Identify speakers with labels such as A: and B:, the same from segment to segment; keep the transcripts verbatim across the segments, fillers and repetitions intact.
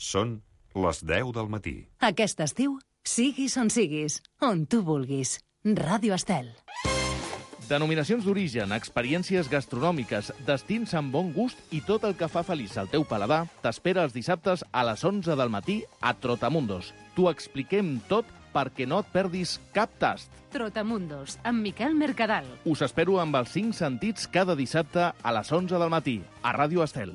A: Són les deu del matí.
B: Aquest estiu, siguis on siguis, on tu vulguis. Ràdio Estel.
C: Denominacions d'origen, experiències gastronòmiques, destins amb bon gust i tot el que fa feliç al teu paladar t'espera els dissabtes a les onze del matí a Trotamundos. T'ho expliquem tot perquè no et perdis cap tast.
B: Trotamundos, amb Miquel Mercadal.
C: Us espero amb els cinc sentits cada dissabte a les onze del matí, a Ràdio Estel.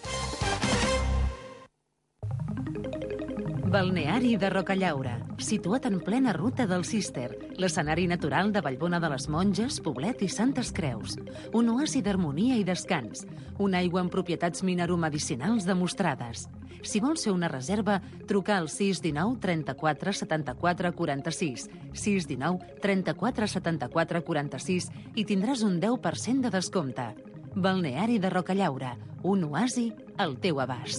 B: Balneari de Rocallaura, situat en plena ruta del Cister, l'escenari natural de Vallbona de les Monges, Poblet i Santes Creus. Un oasi d'harmonia i descans. Una aigua amb propietats mineromedicinals demostrades. Si vols fer una reserva, truca al sis un nou trenta-quatre setanta-quatre quaranta-sis, sis un nou trenta-quatre setanta-quatre quaranta-sis i tindràs un deu per cent de descompte. Balneari de Rocallaura, un oasi al teu abast.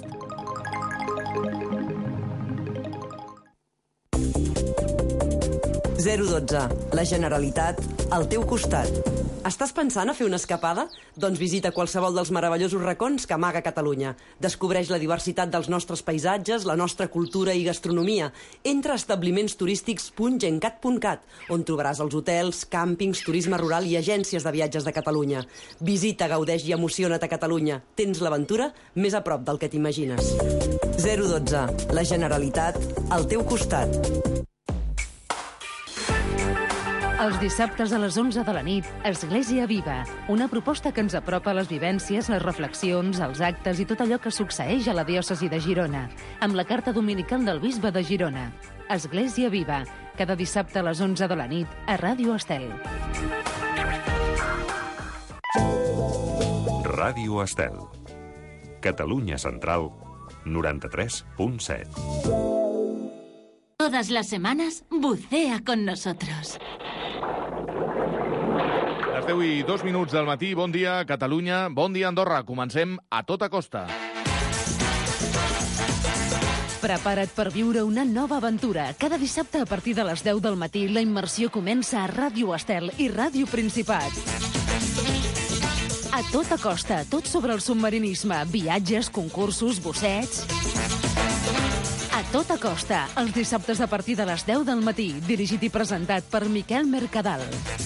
D: zero dotze. La Generalitat al teu costat. Estàs pensant a fer una escapada? Doncs visita qualsevol dels meravellosos racons que amaga Catalunya. Descobreix la diversitat dels nostres paisatges, la nostra cultura i gastronomia. Entra a establiments turístics punt gencat punt cat, on trobaràs els hotels, càmpings, turisme rural i agències de viatges de Catalunya. Visita, gaudeix i emociona't a Catalunya. Tens l'aventura més a prop del que t'imagines. zero dotze. La Generalitat al teu costat.
B: Els dissabtes a les onze de la nit, Església Viva, una proposta que ens apropa a les vivències, les reflexions, els actes i tot allò que succeeix a la diòcesi de Girona, amb la carta dominical del bisbe de Girona. Església Viva, cada dissabte a les onze de la nit, a Ràdio Estel.
A: Ràdio Estel. Catalunya Central, noranta-tres punt set.
E: Todas las semanas, bucea con nosotros.
C: Les deu i dos minuts del matí, bon dia Catalunya, bon dia Andorra. Comencem a tota costa.
B: Prepara't per viure una nova aventura. Cada dissabte a partir de les deu del matí la immersió comença a Ràdio Estel i Ràdio Principat. A tota costa, tot sobre el submarinisme, viatges, concursos, bussets... A tota costa, els dissabtes a partir de les deu del matí, dirigit i presentat per Miquel Mercadal.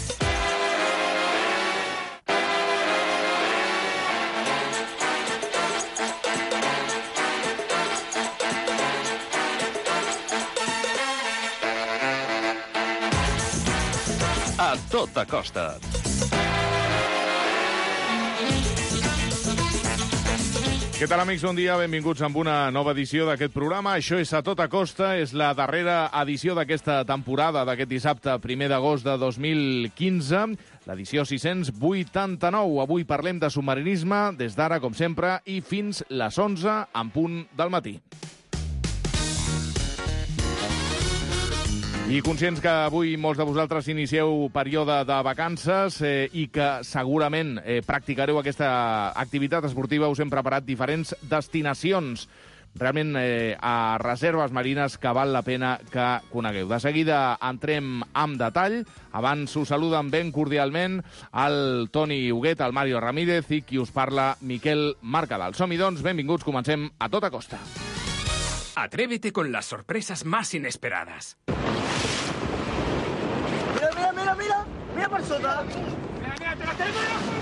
C: A tota costa. Què tal, amics? Bon dia, benvinguts amb una nova edició d'aquest programa. Això és A Tota Costa, és la darrera edició d'aquesta temporada, d'aquest dissabte, primer d'agost de dos mil quinze, l'edició sis-cents vuitanta-nou. Avui parlem de submarinisme, des d'ara, com sempre, i fins les onze en punt del matí. I conscients que avui molts de vosaltres inicieu període de vacances eh, i que segurament eh, practicareu aquesta activitat esportiva, us hem preparat diferents destinacions realment eh, a reserves marines que val la pena que conegueu. De seguida entrem amb detall. Abans us saluden ben cordialment el Toni Huguet, el Mario Ramírez i qui us parla, Miquel Mercadal. Som-hi, doncs, benvinguts, comencem a tota costa.
F: Atrévete con las sorpresas más inesperadas.
G: Mira, mira, mira, mira, mira por sota. Mira, mira, te la tengo.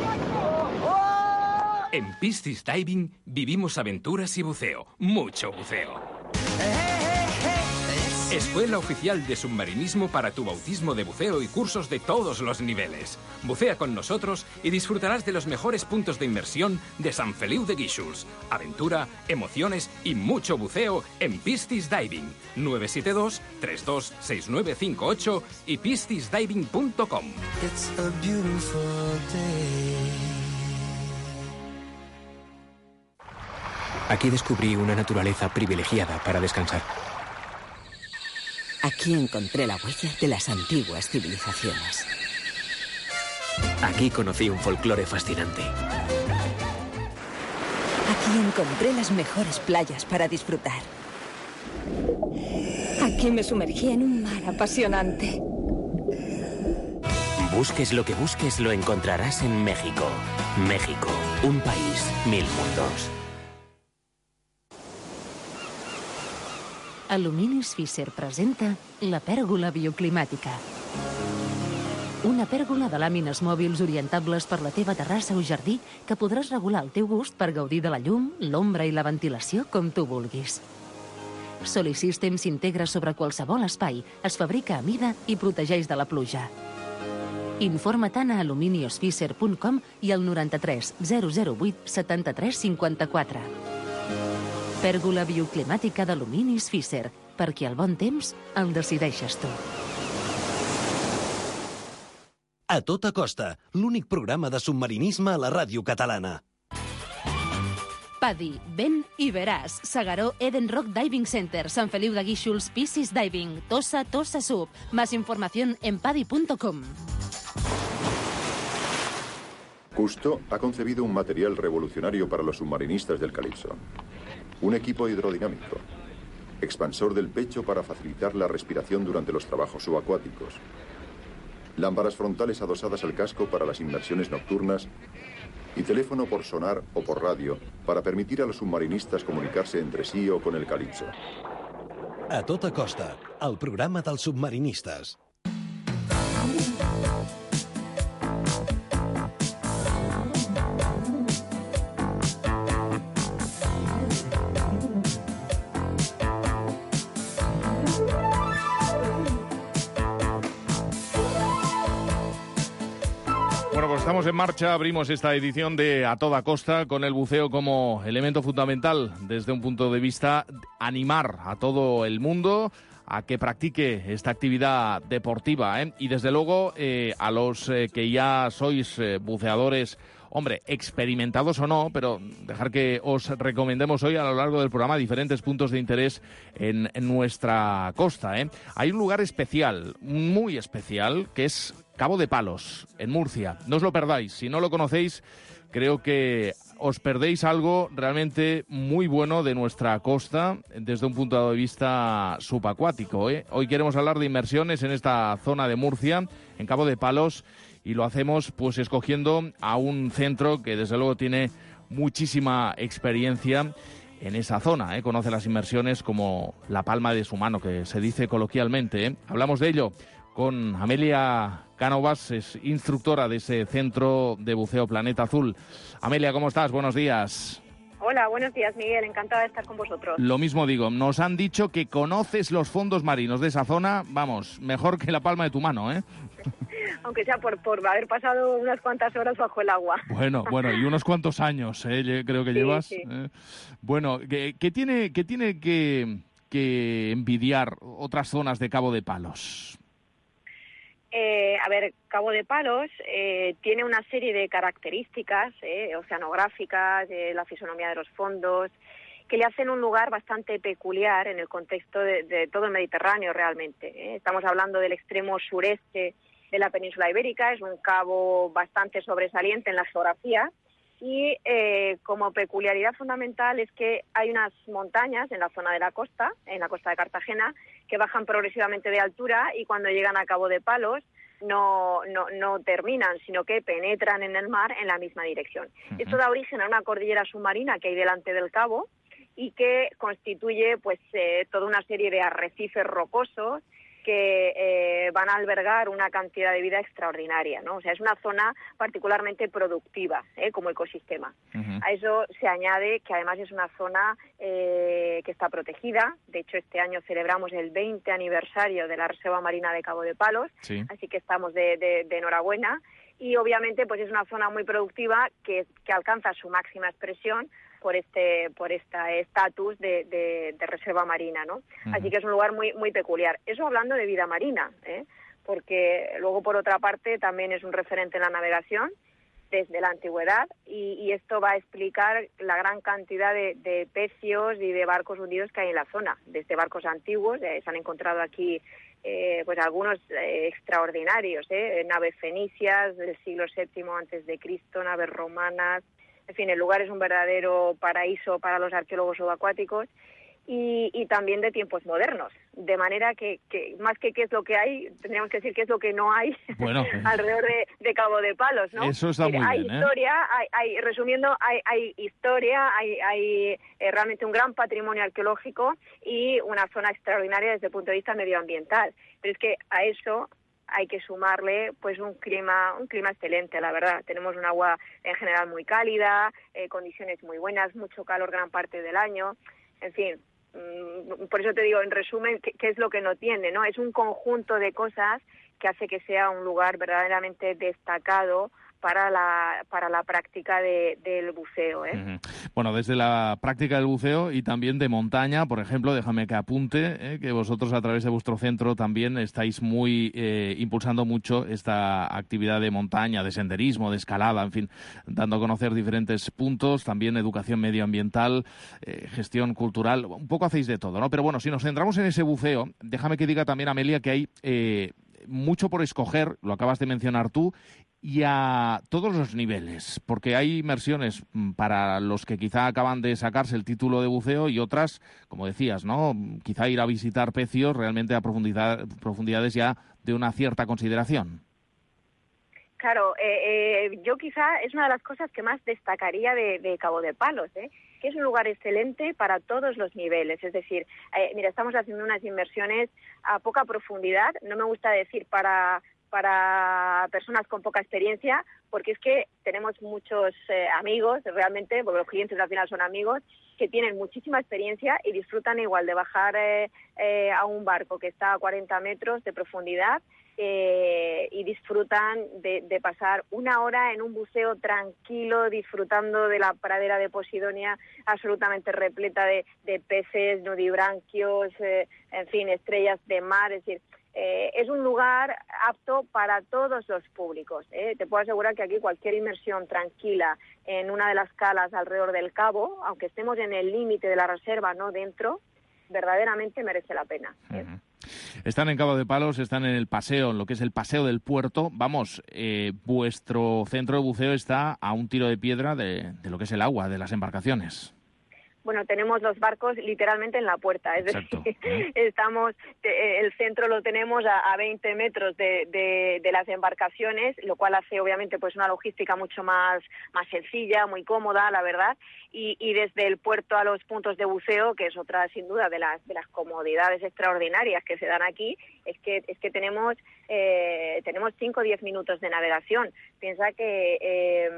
G: Oh.
F: En Piscis Diving vivimos aventuras y buceo, mucho buceo. Escuela oficial de submarinismo para tu bautismo de buceo y cursos de todos los niveles. Bucea con nosotros y disfrutarás de los mejores puntos de inmersión de Sant Feliu de Guíxols. Aventura, emociones y mucho buceo en Piscis Diving. nueve siete dos, tres dos seis nueve cinco ocho y piscis diving punto com.
H: It's a beautiful day.
I: Aquí descubrí una naturaleza privilegiada para descansar.
J: Aquí encontré la huella de las antiguas civilizaciones.
I: Aquí conocí un folclore fascinante.
J: Aquí encontré las mejores playas para disfrutar. Aquí me sumergí en un mar apasionante.
I: Busques lo que busques, lo encontrarás en México. México, un país, mil mundos.
B: Aluminis Fisser presenta la pèrgola bioclimàtica. Una pèrgola de làmines mòbils orientables per la teva terrassa o jardí que podràs regular el teu gust per gaudir de la llum, l'ombra i la ventilació com tu vulguis. Solisystem s'integra sobre qualsevol espai, es fabrica a mida i protegeix de la pluja. Informa-te'n a aluminiosfisser punt com i al noranta-tres zero zero vuit setanta-tres cinquanta-quatre. Pèrgola bioclimàtica d'Aluminis Fisser, perquè el bon temps el decideixes tu.
K: A tota costa, l'únic programa de submarinisme a la ràdio catalana.
B: Paddy, ven i veràs. Segaró Eden Rock Diving Center, Sant Feliu de Guíxols, Piscis Diving, Tossa, Tossa Sub. Más información en paddy punto com.
L: Cousteau ha concebido un material revolucionario para los submarinistas del Calipso. Un equipo hidrodinámico, expansor del pecho para facilitar la respiración durante los trabajos subacuáticos, lámparas frontales adosadas al casco para las inmersiones nocturnas y teléfono por sonar o por radio para permitir a los submarinistas comunicarse entre sí o con el Calipso.
K: A tota costa, el programa dels submarinistes.
C: Estamos en marcha, abrimos esta edición de A Toda Costa con el buceo como elemento fundamental desde un punto de vista animar a todo el mundo a que practique esta actividad deportiva, ¿eh? Y desde luego eh, a los eh, que ya sois eh, buceadores, hombre, experimentados o no, pero dejar que os recomendemos hoy a lo largo del programa diferentes puntos de interés en, en nuestra costa, ¿eh? Hay un lugar especial, muy especial, que es Cabo de Palos, en Murcia. No os lo perdáis. Si no lo conocéis, creo que os perdéis algo realmente muy bueno de nuestra costa desde un punto de vista subacuático, ¿eh? Hoy queremos hablar de inmersiones en esta zona de Murcia, en Cabo de Palos, y lo hacemos pues escogiendo a un centro que desde luego tiene muchísima experiencia en esa zona, ¿eh? Conoce las inmersiones como la palma de su mano, que se dice coloquialmente, ¿eh? Hablamos de ello con Amelia Cánovas, es instructora de ese centro de buceo Planeta Azul. Amelia, ¿cómo estás? Buenos días.
M: Hola, buenos días, Miguel. Encantada de estar con vosotros.
C: Lo mismo digo, nos han dicho que conoces los fondos marinos de esa zona, vamos, mejor que la palma de tu mano, ¿eh?
M: Aunque sea por, por haber pasado unas cuantas horas bajo el agua.
C: Bueno, bueno, y unos cuantos años, ¿eh? Creo que
M: sí,
C: llevas.
M: Sí.
C: ¿eh? Bueno, ¿qué, qué tiene, qué tiene que, que envidiar otras zonas de Cabo de Palos?
M: Eh, a ver, Cabo de Palos eh, tiene una serie de características eh, oceanográficas, de la fisonomía de los fondos, que le hacen un lugar bastante peculiar en el contexto de, de todo el Mediterráneo realmente. ¿eh? Estamos hablando del extremo sureste de la península ibérica, es un cabo bastante sobresaliente en la geografía y eh, como peculiaridad fundamental es que hay unas montañas en la zona de la costa, en la costa de Cartagena, que bajan progresivamente de altura y cuando llegan a Cabo de Palos no, no, no terminan, sino que penetran en el mar en la misma dirección. Uh-huh. Esto da origen a una cordillera submarina que hay delante del cabo y que constituye pues eh, toda una serie de arrecifes rocosos que eh, van a albergar una cantidad de vida extraordinaria, ¿no? O sea, es una zona particularmente productiva, ¿eh? Como ecosistema. Uh-huh. A eso se añade que además es una zona eh, que está protegida. De hecho, este año celebramos el veinte aniversario de la Reserva Marina de Cabo de Palos, sí. Así que estamos de, de, de enhorabuena. Y obviamente pues es una zona muy productiva que, que alcanza su máxima expresión por este por este estatus de, de, de reserva marina, ¿no? Uh-huh. Así que es un lugar muy muy peculiar. Eso hablando de vida marina, ¿eh? Porque luego por otra parte también es un referente en la navegación desde la antigüedad y, y esto va a explicar la gran cantidad de, de pecios y de barcos hundidos que hay en la zona, desde barcos antiguos, eh, se han encontrado aquí eh, pues algunos eh, extraordinarios, eh, naves fenicias del siglo séptimo antes de Cristo, naves romanas. En fin, el lugar es un verdadero paraíso para los arqueólogos subacuáticos y, y también de tiempos modernos. De manera que, que más que qué es lo que hay, tendríamos que decir qué es lo que no hay
C: bueno,
M: alrededor de, de Cabo de Palos, ¿no?
C: Eso está muy
M: hay
C: bien, ¿eh?
M: historia, hay, hay, resumiendo, hay, hay historia, hay, hay eh, realmente un gran patrimonio arqueológico y una zona extraordinaria desde el punto de vista medioambiental. Pero es que a eso hay que sumarle pues un clima un clima excelente, la verdad. Tenemos un agua en general muy cálida, eh, condiciones muy buenas, mucho calor gran parte del año, en fin. Por eso te digo, en resumen, ¿qué, qué es lo que no tiene? ¿No? Es un conjunto de cosas que hace que sea un lugar verdaderamente destacado para la para la práctica de, del buceo, ¿eh?
C: Uh-huh. Bueno, desde la práctica del buceo y también de montaña, por ejemplo, déjame que apunte eh, que vosotros a través de vuestro centro también estáis muy eh, impulsando mucho esta actividad de montaña, de senderismo, de escalada, en fin, dando a conocer diferentes puntos, también educación medioambiental, eh, gestión cultural, un poco hacéis de todo, ¿no? Pero bueno, si nos centramos en ese buceo, déjame que diga también, Amelia, que hay eh, mucho por escoger, lo acabas de mencionar tú, y a todos los niveles, porque hay inmersiones para los que quizá acaban de sacarse el título de buceo y otras, como decías, ¿no? Quizá ir a visitar pecios realmente a profundidad, profundidades ya de una cierta consideración.
M: Claro, eh, eh, yo quizá es una de las cosas que más destacaría de, de Cabo de Palos, ¿eh? Que es un lugar excelente para todos los niveles. Es decir, eh, mira, estamos haciendo unas inmersiones a poca profundidad, no me gusta decir para... para personas con poca experiencia, porque es que tenemos muchos eh, amigos, realmente, porque los clientes al final son amigos, que tienen muchísima experiencia y disfrutan igual de bajar eh, eh, a un barco que está a cuarenta metros de profundidad eh, y disfrutan de, de pasar una hora en un buceo tranquilo, disfrutando de la pradera de Posidonia absolutamente repleta de, de peces, nudibranquios, eh, en fin, estrellas de mar, es decir, Eh, es un lugar apto para todos los públicos, ¿eh? Te puedo asegurar que aquí cualquier inmersión tranquila en una de las calas alrededor del cabo, aunque estemos en el límite de la reserva, no dentro, verdaderamente merece la pena, ¿eh?
C: Uh-huh. Están en Cabo de Palos, están en el paseo, en lo que es el paseo del puerto. Vamos, eh, vuestro centro de buceo está a un tiro de piedra de, de lo que es el agua, de las embarcaciones.
M: Bueno, tenemos los barcos literalmente en la puerta, es
C: Exacto.
M: decir, estamos, el centro lo tenemos a, a veinte metros de, de, de las embarcaciones, lo cual hace obviamente pues una logística mucho más, más sencilla, muy cómoda, la verdad, y, y desde el puerto a los puntos de buceo, que es otra sin duda de las, de las comodidades extraordinarias que se dan aquí, es que, es que tenemos, eh, tenemos cinco o diez minutos de navegación. Piensa que eh,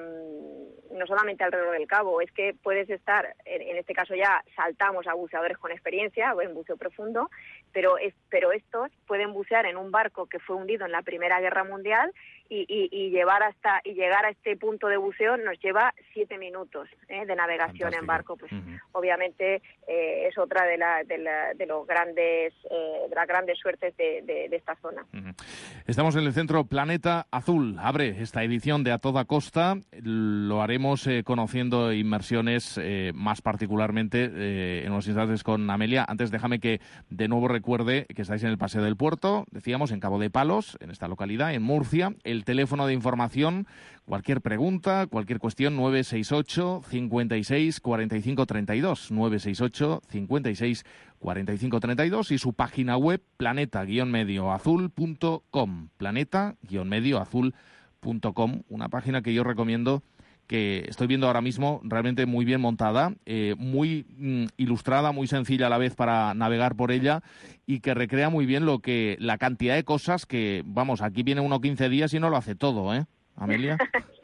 M: no solamente alrededor del cabo, es que puedes estar, en, en este caso ya saltamos a buceadores con experiencia, o en buceo profundo, pero, es, pero estos pueden bucear en un barco que fue hundido en la Primera Guerra Mundial y, y, y llevar hasta y llegar a este punto de buceo nos lleva siete minutos ¿eh? de navegación. Fantástico. En barco. Pues uh-huh. obviamente eh, es otra de, la, de, la, de los grandes eh, de las grandes suertes de, de, de esta zona.
C: Uh-huh. Estamos en el centro Planeta Azul. Abre esta edición de A Toda Costa. Lo haremos eh, conociendo inmersiones eh, más particularmente eh, en unos instantes con Amelia. Antes déjame que de nuevo recuerde que estáis en el Paseo del Puerto, decíamos, en Cabo de Palos, en esta localidad, en Murcia. El teléfono de información, cualquier pregunta, cualquier cuestión, nueve seis ocho, cincuenta y seis, cuarenta y cinco treinta y dos, nueve seis ocho, cincuenta y seis, cuarenta y cinco treinta y dos, y su página web, planeta guion medio azul punto com, planeta guion medio azul punto com, una página que yo recomiendo, que estoy viendo ahora mismo, realmente muy bien montada, eh, muy mm, ilustrada, muy sencilla a la vez para navegar por ella, y que recrea muy bien lo que la cantidad de cosas que, vamos, aquí viene uno quince días y no lo hace todo, ¿eh, Amelia?
M: Sí.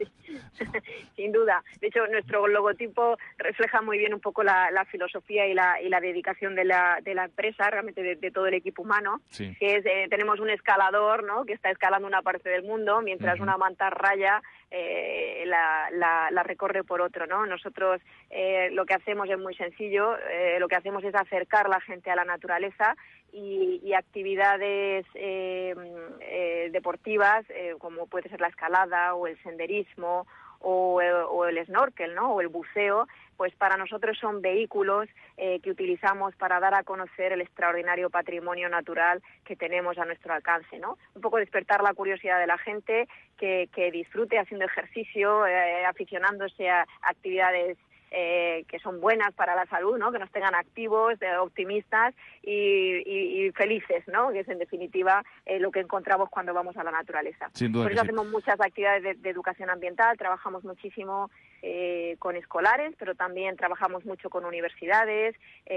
M: Sin duda. De hecho, nuestro logotipo refleja muy bien un poco la, la filosofía y la, y la dedicación de la, de la empresa, realmente de, de todo el equipo humano, sí. que es, eh, tenemos un escalador, ¿no?, que está escalando una parte del mundo, mientras uh-huh. una mantarraya eh, la, la, la recorre por otro, ¿no? Nosotros eh, lo que hacemos es muy sencillo, eh, lo que hacemos es acercar a la gente a la naturaleza y, y actividades eh, eh, deportivas, eh, como puede ser la escalada o el senderismo, O el, o el snorkel, ¿no?, o el buceo, pues para nosotros son vehículos eh, que utilizamos para dar a conocer el extraordinario patrimonio natural que tenemos a nuestro alcance, ¿no? Un poco despertar la curiosidad de la gente, que, que disfrute haciendo ejercicio, eh, aficionándose a actividades eh, que son buenas para la salud, ¿no? Que nos tengan activos, eh, optimistas y, y, y felices, ¿no? Que es en definitiva eh, lo que encontramos cuando vamos a la naturaleza.
C: Sin duda
M: Por eso
C: que sí.
M: hacemos muchas actividades de, de educación ambiental, trabajamos muchísimo eh, con escolares, pero también trabajamos mucho con universidades,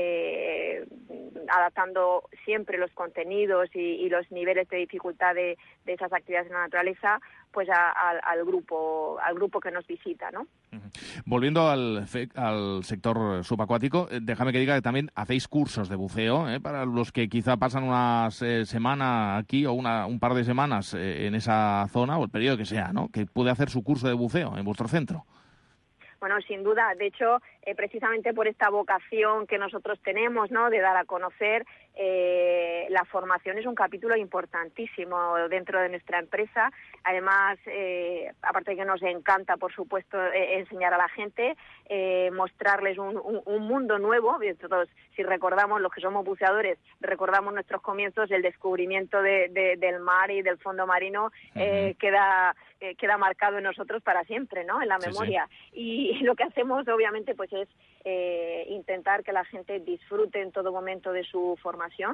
M: eh, adaptando siempre los contenidos y, y los niveles de dificultad de, de esas actividades en la naturaleza, pues a, a, al grupo al grupo que nos visita, ¿no?
C: Volviendo al, al sector subacuático, eh, déjame que diga que también hacéis cursos de buceo, ¿eh? Para los que quizá pasan una eh, semana aquí o una, un par de semanas eh, en esa zona, o el periodo que sea, ¿no? Que puede hacer su curso de buceo en vuestro centro.
M: Bueno, sin duda. De hecho, eh, precisamente por esta vocación que nosotros tenemos, ¿no?, de dar a conocer, eh, la formación es un capítulo importantísimo dentro de nuestra empresa. Además, eh, aparte de que nos encanta, por supuesto, eh, enseñar a la gente, eh, mostrarles un, un, un mundo nuevo. Todos, si recordamos, los que somos buceadores, recordamos nuestros comienzos, el descubrimiento de, de, del mar y del fondo marino, eh, uh-huh. queda... Eh, queda marcado en nosotros para siempre, ¿no?, en la memoria. Sí, sí. Y lo que hacemos, obviamente, pues es eh, intentar que la gente disfrute en todo momento de su formación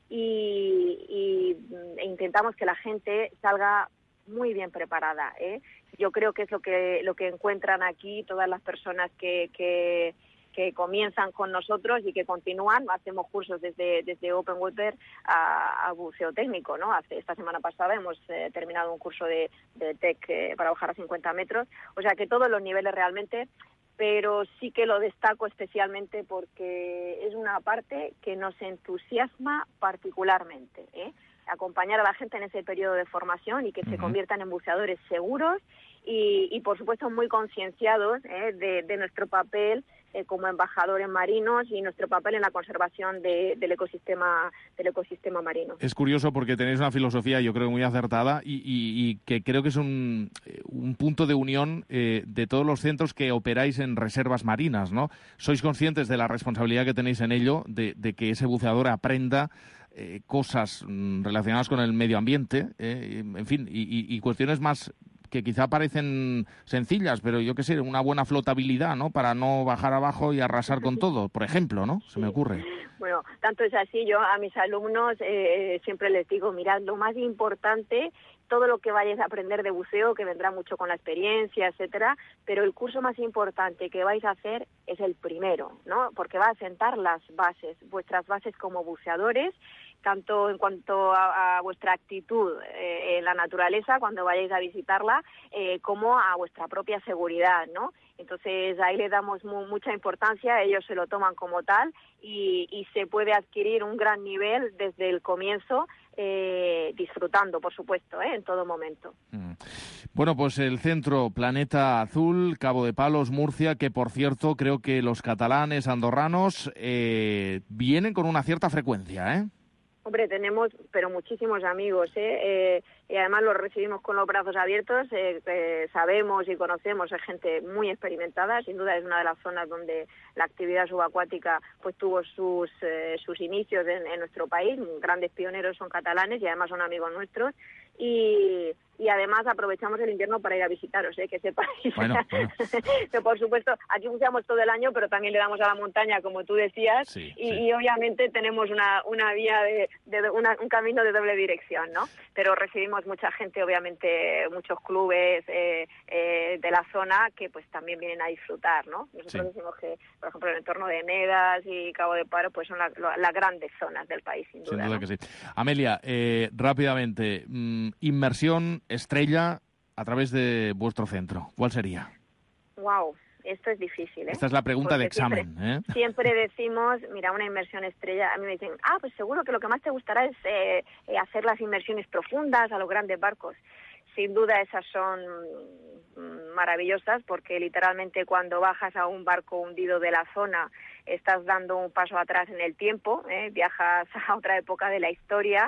M: y, y e intentamos que la gente salga muy bien preparada, ¿eh? Yo creo que es lo que lo que encuentran aquí todas las personas que... que que comienzan con nosotros y que continúan. Hacemos cursos desde desde Open Water a, a buceo técnico, ¿no? Hace, esta semana pasada hemos eh, terminado un curso de, de T E C eh, para bajar a cincuenta metros. O sea que todos los niveles realmente, pero sí que lo destaco especialmente porque es una parte que nos entusiasma particularmente, ¿eh? Acompañar a la gente en ese periodo de formación y que uh-huh. se conviertan en buceadores seguros y, y por supuesto, muy concienciados ¿eh? de, de nuestro papel eh, como embajadores marinos y nuestro papel en la conservación de, del ecosistema del ecosistema marino.
C: Es curioso porque tenéis una filosofía, yo creo, muy acertada y, y, y que creo que es un, un punto de unión eh, de todos los centros que operáis en reservas marinas, ¿no? Sois conscientes de la responsabilidad que tenéis en ello, de, de que ese buceador aprenda eh, cosas mm, relacionadas con el medio ambiente, eh, en fin, y, y, y cuestiones más que quizá parecen sencillas, pero yo qué sé, una buena flotabilidad, ¿no? Para no bajar abajo y arrasar con todo, por ejemplo, ¿no? Se me ocurre.
M: Bueno, tanto es así, yo a mis alumnos eh, siempre les digo, mirad, lo más importante, todo lo que vayáis a aprender de buceo, que vendrá mucho con la experiencia, etcétera, pero el curso más importante que vais a hacer es el primero, ¿no? Porque va a sentar las bases, vuestras bases como buceadores, tanto en cuanto a, a vuestra actitud eh, en la naturaleza cuando vayáis a visitarla, eh, como a vuestra propia seguridad, ¿no? Entonces ahí le damos mu- mucha importancia, ellos se lo toman como tal y, y se puede adquirir un gran nivel desde el comienzo, eh, disfrutando, por supuesto, ¿eh? En todo momento.
C: Mm. Bueno, pues el centro Planeta Azul, Cabo de Palos, Murcia, que por cierto creo que los catalanes, andorranos, eh, vienen con una cierta frecuencia, ¿eh?
M: Hombre, tenemos, pero muchísimos amigos, ¿eh? Eh, y además los recibimos con los brazos abiertos, eh, eh, sabemos y conocemos a gente muy experimentada, sin duda es una de las zonas donde la actividad subacuática pues tuvo sus eh, sus inicios en, en nuestro país, grandes pioneros son catalanes y además son amigos nuestros, y, y además aprovechamos el invierno para ir a visitaros, ¿eh? Que sepáis.
C: Bueno, bueno.
M: Que por supuesto, aquí buceamos todo el año, pero también le damos a la montaña, como tú decías,
C: sí,
M: y,
C: sí.
M: y obviamente tenemos una, una vía, de, de una, un camino de doble dirección, ¿no? Pero recibimos mucha gente, obviamente, muchos clubes eh, eh, de la zona que pues también vienen a disfrutar, ¿no? Nosotros sí. decimos que, por ejemplo, el entorno de Medas y Cabo de Paro pues son la, la, las grandes zonas del país, sin duda.
C: Sin duda
M: ¿no?
C: que sí. Amelia, eh, rápidamente, mmm, inmersión estrella a través de vuestro centro, ¿cuál sería?
M: Wow, esto es difícil, ¿eh?
C: Esta es la pregunta Porque de examen,
M: siempre,
C: ¿eh?
M: Siempre decimos, mira, una inmersión estrella, a mí me dicen, ah, pues seguro que lo que más te gustará es eh, eh, hacer las inmersiones profundas a los grandes barcos. Sin duda esas son maravillosas porque literalmente cuando bajas a un barco hundido de la zona estás dando un paso atrás en el tiempo, ¿eh? Viajas a otra época de la historia.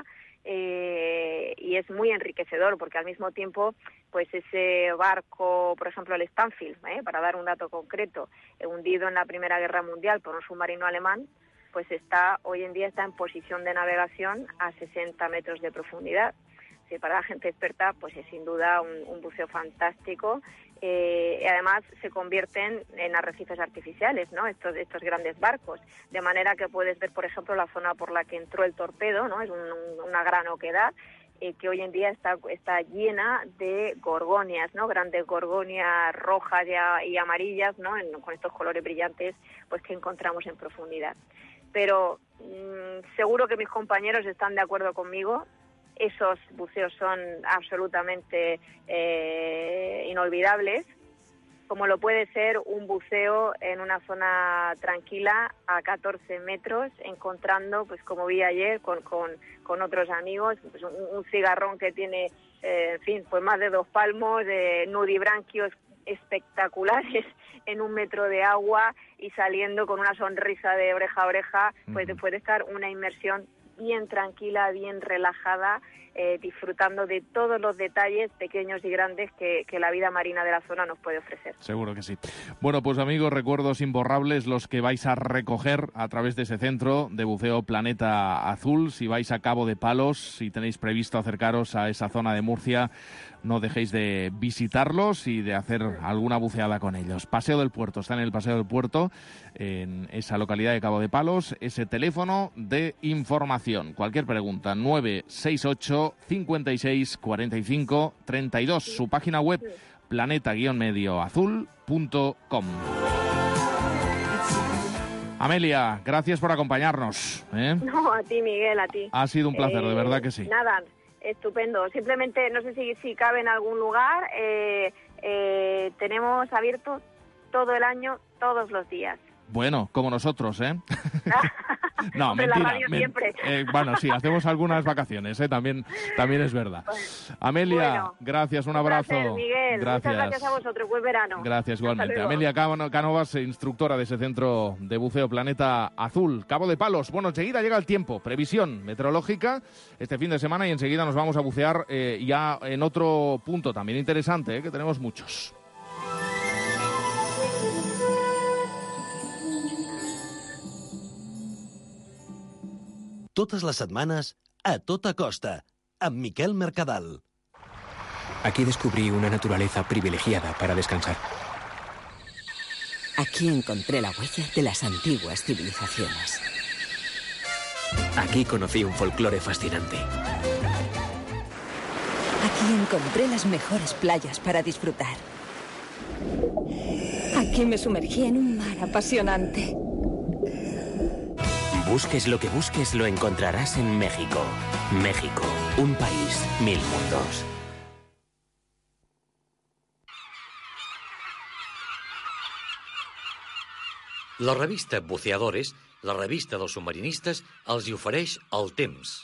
M: Eh, y es muy enriquecedor porque al mismo tiempo pues ese barco, por ejemplo el Stanfield, ¿eh? para dar un dato concreto, eh, hundido en la Primera Guerra Mundial por un submarino alemán, pues está hoy en día está en posición de navegación a sesenta metros de profundidad. Sí, para la gente experta pues es sin duda un, un buceo fantástico Eh, y además se convierten en arrecifes artificiales, ¿no? Estos, estos grandes barcos, de manera que puedes ver, por ejemplo, la zona por la que entró el torpedo, ¿no? Es un, un, una gran oquedad, eh, que hoy en día está, está llena de gorgonias, ¿no? Grandes gorgonias rojas y, a, y amarillas, ¿no? En, con estos colores brillantes, pues que encontramos en profundidad. Pero mmm, seguro que mis compañeros están de acuerdo conmigo. Esos buceos son absolutamente eh, inolvidables, como lo puede ser un buceo en una zona tranquila a catorce metros, encontrando, pues como vi ayer con, con, con otros amigos, pues un, un cigarrón que tiene, eh, en fin, pues más de dos palmos, de nudibranquios espectaculares en un metro de agua y saliendo con una sonrisa de oreja a oreja, pues después de estar una inmersión bien tranquila, bien relajada, eh, disfrutando de todos los detalles pequeños y grandes que, que la vida marina de la zona nos puede ofrecer.
C: Seguro que sí. Bueno, pues amigos, recuerdos imborrables los que vais a recoger a través de ese centro de buceo Planeta Azul. Si vais a Cabo de Palos, si tenéis previsto acercaros a esa zona de Murcia, no dejéis de visitarlos y de hacer alguna buceada con ellos. Paseo del Puerto, está en el Paseo del Puerto, en esa localidad de Cabo de Palos, ese teléfono de información. Cualquier pregunta, nueve seis ocho, cincuenta y seis, cuarenta y cinco, treinta y dos. Su página web, planeta guion medio azul punto com. Amelia, gracias por acompañarnos. ¿eh?
M: No, a ti, Miguel, a ti.
C: Ha sido un placer, eh, de verdad que sí.
M: Nada, estupendo. Simplemente, no sé si, si cabe en algún lugar, eh, eh, tenemos abierto todo el año, todos los días.
C: Bueno, como nosotros, ¿eh? No,
M: Hombre,
C: mentira.
M: La radio
C: Men-
M: siempre.
C: eh, bueno, sí, hacemos algunas vacaciones, ¿eh? También, también es verdad. Amelia,
M: Bueno,
C: gracias, un,
M: un
C: abrazo.
M: placer, Miguel.
C: Gracias.
M: Muchas gracias a vosotros. Buen verano.
C: Gracias,
M: Hasta
C: igualmente.
M: luego.
C: Amelia Cano- Cánovas, instructora de ese centro de buceo Planeta Azul, Cabo de Palos. Bueno, enseguida llega el tiempo, previsión meteorológica este fin de semana y enseguida nos vamos a bucear eh, ya en otro punto también interesante, eh, que tenemos muchos.
K: Totes les setmanes, A Tota Costa, amb Miquel Mercadal.
I: Aquí descubrí una naturaleza privilegiada para descansar.
J: Aquí encontré la huella de las antiguas civilizaciones.
I: Aquí conocí un folclore fascinante.
J: Aquí encontré las mejores playas para disfrutar. Aquí me sumergí en un mar apasionante.
I: Busques lo que busques, lo encontrarás en México. México, un país, mil mundos.
N: La revista Buceadores, la revista dels submarinistes, els hi ofereix el temps.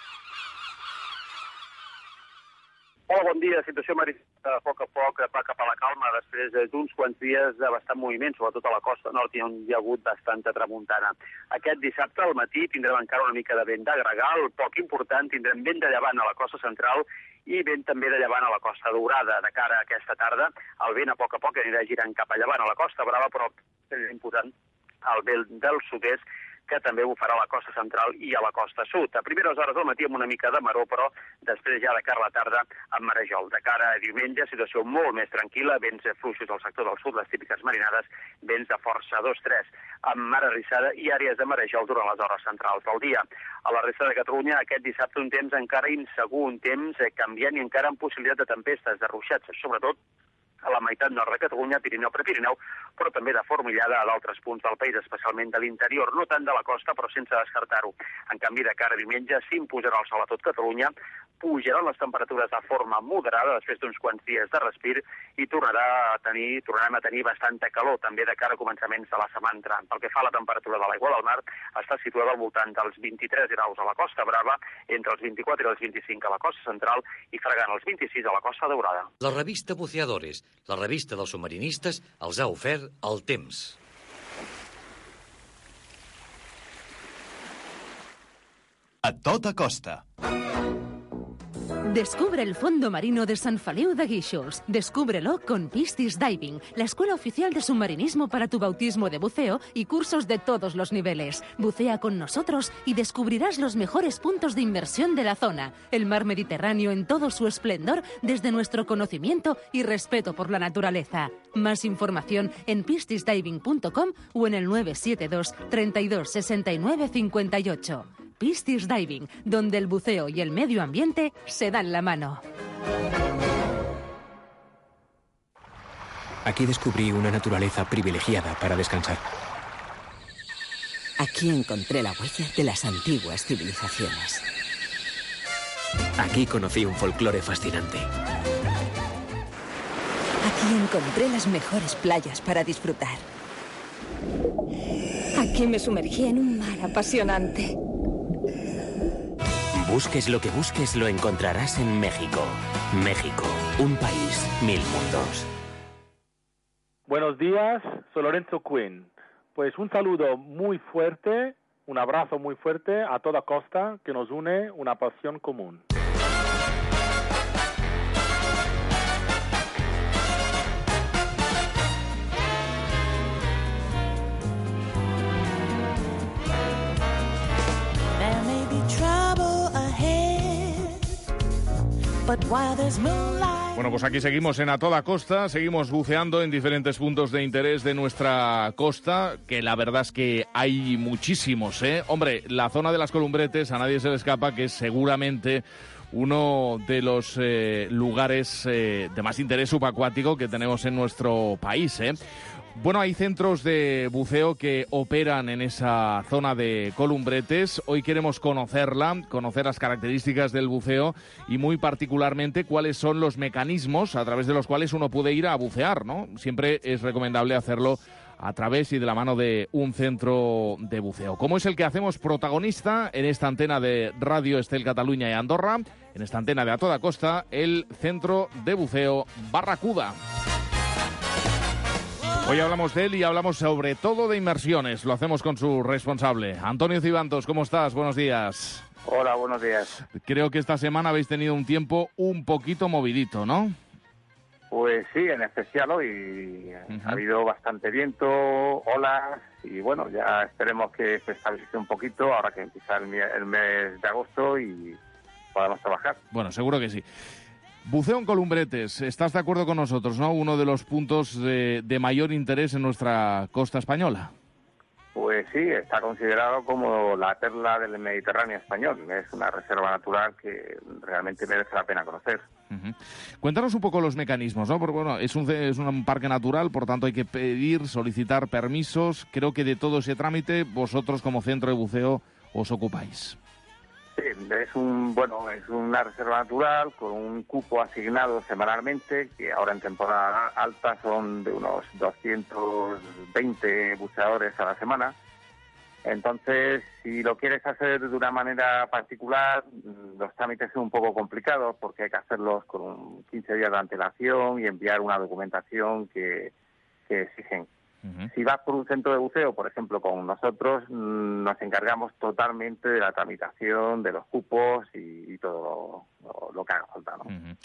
O: Hola, bon dia. La situació marítima a poc a poc va cap a la calma després d'uns quants dies de bastant moviment, sobretot a la costa nord, hi ha, hi ha hagut bastanta tramuntana. Aquest dissabte al matí tindrem encara una mica de vent de gregal, poc important, tindrem vent de llevant a la costa central i vent també de llevant a la costa daurada. De cara a aquesta tarda, el vent a poc a poc anirà girant cap a llevant a la costa brava, però és important el vent del sud-est, que també bufarà a la costa central i a la costa sud. A primeres hores del matí amb una mica de maror, però després ja de cara a la tarda amb marejol. De cara a diumenge, situació molt més tranquil·la, vents fluixos al sector del sud, les típiques marinades, vents de força dos tres, amb mar arrissada i àrees de marejol durant les hores centrals del dia. A la resta de Catalunya, aquest dissabte un temps encara insegur, un temps canviant i encara amb possibilitat de tempestes, de ruixats, sobretot a la meitat nord de Catalunya, Pirineu per Pirineu, però també de formillada a d'altres punts del país, especialment de l'interior, no tant de la costa, però sense descartar-ho. En canvi, de cara a diumenge, s'imposarà el sol a tot Catalunya, pujaran les temperatures de forma moderada després d'uns quants dies de respir i tornarà a tenir, tornarem a tenir bastanta calor, també de cara a començaments de la setmana entrant. Pel que fa a la temperatura de l'aigua del mar, està situada al voltant dels vint-i-tres graus a la Costa Brava, entre els vint-i-quatre i els vint-i-cinc a la costa central i fregant els vint-i-sis a la Costa Daurada.
N: La revista Buceadores, la revista dels submarinistes, els ha ofert el temps.
P: A tota costa.
B: Descubre el fondo marino de Sant Feliu de Guíxols. Descúbrelo con Piscis Diving, la escuela oficial de submarinismo para tu bautismo de buceo y cursos de todos los niveles. Bucea con nosotros y descubrirás los mejores puntos de inmersión de la zona. El mar Mediterráneo en todo su esplendor desde nuestro conocimiento y respeto por la naturaleza. Más información en piscis diving punto com o en el nueve siete dos, treinta y dos, sesenta y nueve, cincuenta y ocho. Piscis Diving, donde el buceo y el medio ambiente se dan la mano.
P: Aquí descubrí una naturaleza privilegiada para descansar.
J: Aquí encontré la huella de las antiguas civilizaciones.
P: Aquí conocí un folclore fascinante.
J: Aquí encontré las mejores playas para disfrutar.
Q: Aquí me sumergí en un mar apasionante.
I: Busques lo que busques, lo encontrarás en México. México, un país, mil mundos.
R: Buenos días, soy Lorenzo Quinn. Pues un saludo muy fuerte, un abrazo muy fuerte a toda costa que nos une una pasión común.
C: Bueno, pues aquí seguimos en A Toda Costa, seguimos buceando en diferentes puntos de interés de nuestra costa, que la verdad es que hay muchísimos, ¿eh? Hombre, la zona de las Columbretes a nadie se le escapa que es seguramente uno de los eh, lugares eh, de más interés subacuático que tenemos en nuestro país, ¿eh? Bueno, hay centros de buceo que operan en esa zona de Columbretes. Hoy queremos conocerla, conocer las características del buceo y muy particularmente cuáles son los mecanismos a través de los cuales uno puede ir a bucear, ¿no? Siempre es recomendable hacerlo a través y de la mano de un centro de buceo. Como es el que hacemos protagonista en esta antena de Radio Estel Cataluña y Andorra, en esta antena de A Toda Costa, el Centro de Buceo Barracuda. Hoy hablamos de él y hablamos sobre todo de inmersiones. Lo hacemos con su responsable. Antonio Cibantos, ¿cómo estás? Buenos días.
O: Hola, buenos días.
C: Creo que esta semana habéis tenido un tiempo un poquito movidito, ¿no?
O: Pues sí, en especial hoy. Uh-huh. Ha habido bastante viento, olas y bueno, ya esperemos que se estabilice un poquito ahora que empieza el, el mes de agosto y podamos trabajar.
C: Bueno, seguro que sí. Buceo en Columbretes, estás de acuerdo con nosotros, ¿no? Uno de los puntos de, de mayor interés en nuestra costa española.
O: Pues sí, está considerado como la perla del Mediterráneo español. Es una reserva natural que realmente merece la pena conocer.
C: Uh-huh. Cuéntanos un poco los mecanismos, ¿no? Porque bueno, es un, es un parque natural, por tanto hay que pedir, solicitar permisos. Creo que de todo ese trámite vosotros como centro de buceo os ocupáis.
O: Sí, es un bueno es una reserva natural con un cupo asignado semanalmente, que ahora en temporada alta son de unos doscientos veinte buceadores a la semana. Entonces, si lo quieres hacer de una manera particular, los trámites son un poco complicados porque hay que hacerlos con quince días de antelación y enviar una documentación que, que exigen. Uh-huh. Si vas por un centro de buceo, por ejemplo, con nosotros, nos encargamos totalmente de la tramitación, de los cupos y, y todo lo, lo, lo que haga falta, ¿no?
C: Uh-huh.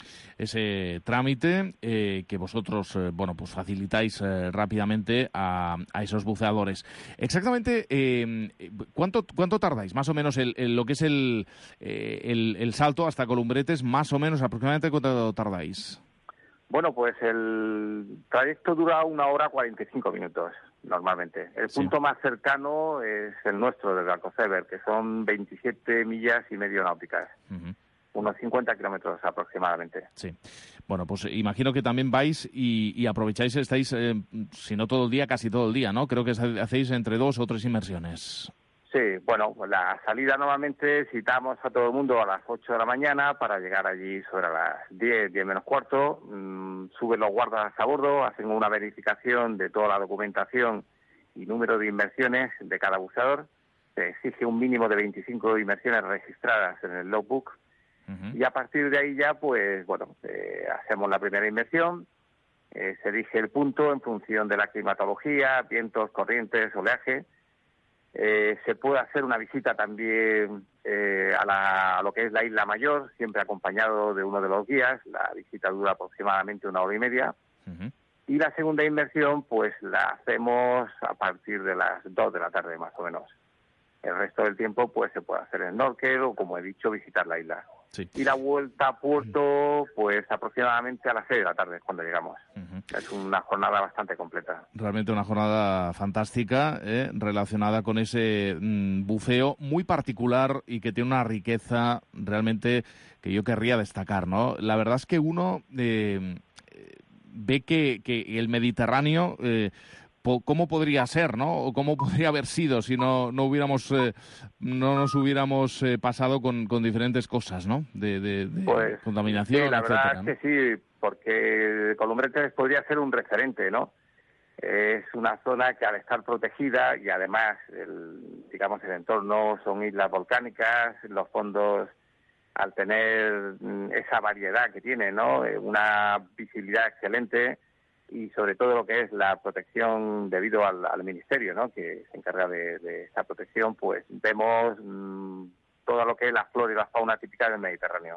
C: Ese trámite eh, que vosotros, eh, bueno, pues facilitáis eh, rápidamente a, a esos buceadores. Exactamente, eh, ¿cuánto cuánto tardáis? Más o menos el, el, lo que es el, eh, el, el salto hasta Columbretes, más o menos aproximadamente ¿cuánto tardáis?
O: Bueno, pues el trayecto dura una hora cuarenta y cinco minutos, normalmente. El punto sí. más cercano es el nuestro, desde Alcoceber, que son veintisiete millas y medio náuticas. Uh-huh. Unos cincuenta kilómetros aproximadamente.
C: Sí. Bueno, pues imagino que también vais y, y aprovecháis, estáis, eh, si no todo el día, casi todo el día, ¿no? Creo que hacéis entre dos o tres inmersiones.
O: Sí, bueno, la salida normalmente citamos a todo el mundo a las ocho de la mañana para llegar allí sobre las diez, diez menos cuarto. Mmm, suben los guardas a bordo, hacen una verificación de toda la documentación y número de inmersiones de cada buceador. Se exige un mínimo de veinticinco inmersiones registradas en el logbook. Uh-huh. Y a partir de ahí ya, pues, bueno, eh, hacemos la primera inmersión. Eh, se elige el punto en función de la climatología, vientos, corrientes, oleaje. Eh, se puede hacer una visita también eh, a, la, a lo que es la Isla Mayor, siempre acompañado de uno de los guías. La visita dura aproximadamente una hora y media.
C: Uh-huh.
O: Y la segunda inmersión, pues la hacemos a partir de las dos de la tarde, más o menos. El resto del tiempo, pues se puede hacer snorkel o, como he dicho, visitar la isla.
C: Sí.
O: Y la vuelta a puerto, pues aproximadamente a las seis de la tarde, cuando llegamos.
C: Uh-huh.
O: Es una jornada bastante completa.
C: Realmente una jornada fantástica, ¿eh? relacionada con ese mm, buceo muy particular y que tiene una riqueza realmente que yo querría destacar, ¿no? La verdad es que uno eh, ve que, que el Mediterráneo... Eh, ¿Cómo podría ser, no? O cómo podría haber sido si no no hubiéramos eh, no nos hubiéramos eh, pasado con, con diferentes cosas, ¿no? De, de, de
O: pues,
C: contaminación,
O: sí, la
C: etcétera,
O: verdad
C: ¿no?
O: es que sí, porque Columbretes podría ser un referente, ¿no? Es una zona que al estar protegida y además, el, digamos, el entorno son islas volcánicas, los fondos, al tener esa variedad que tiene, ¿no? Una visibilidad excelente, y sobre todo lo que es la protección debido al, al ministerio, ¿no? Que se encarga de, de esa protección, pues vemos mmm, todo lo que es la flora y la fauna típica del Mediterráneo.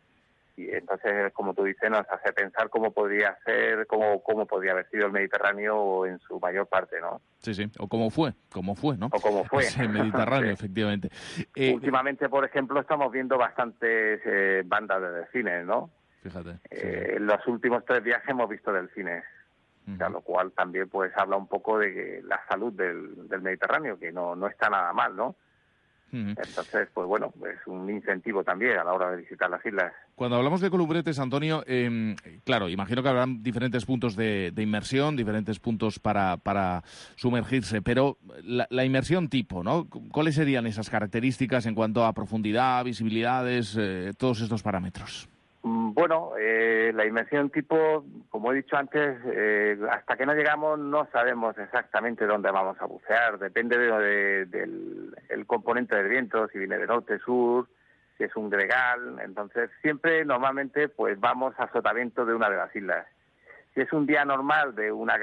O: Y entonces, como tú dices, nos hace pensar cómo podría ser, cómo, cómo podría haber sido el Mediterráneo en su mayor parte, ¿no?
C: Sí, sí, o cómo fue, cómo fue, ¿no?
O: O cómo fue.
C: El Mediterráneo,
O: sí.
C: efectivamente. Eh,
O: Últimamente, por ejemplo, estamos viendo bastantes eh, bandas de delfines, ¿no?
C: Fíjate.
O: Eh,
C: sí.
O: En los últimos tres viajes hemos visto delfines. O sea, lo cual también pues habla un poco de que la salud del, del Mediterráneo, que no, no está nada mal, ¿no? Uh-huh. Entonces, pues bueno, es un incentivo también a la hora de visitar las islas.
C: Cuando hablamos de Columbretes, Antonio, eh, claro, imagino que habrán diferentes puntos de, de inmersión, diferentes puntos para, para sumergirse, pero la, la inmersión tipo, ¿no? ¿Cuáles serían esas características en cuanto a profundidad, visibilidades, eh, todos estos parámetros?
O: Bueno, eh, la inmersión tipo, como he dicho antes, eh, hasta que no llegamos no sabemos exactamente dónde vamos a bucear. Depende de, de, del el componente del viento, si viene de norte, sur, si es un gregal. Entonces, siempre, normalmente, pues vamos a sotavento de una de las islas. Si es un día normal, de una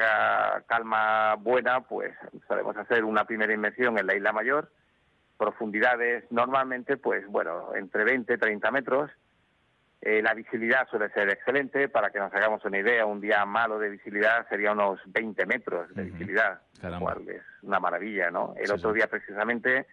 O: calma buena, pues solemos hacer una primera inmersión en la Isla Mayor. Profundidades, normalmente, pues bueno, entre veinte y treinta metros. Eh, la visibilidad suele ser excelente. Para que nos hagamos una idea, un día malo de visibilidad sería unos veinte metros de uh-huh. visibilidad, lo cual es una maravilla, ¿no? El sí, otro sí. día, precisamente,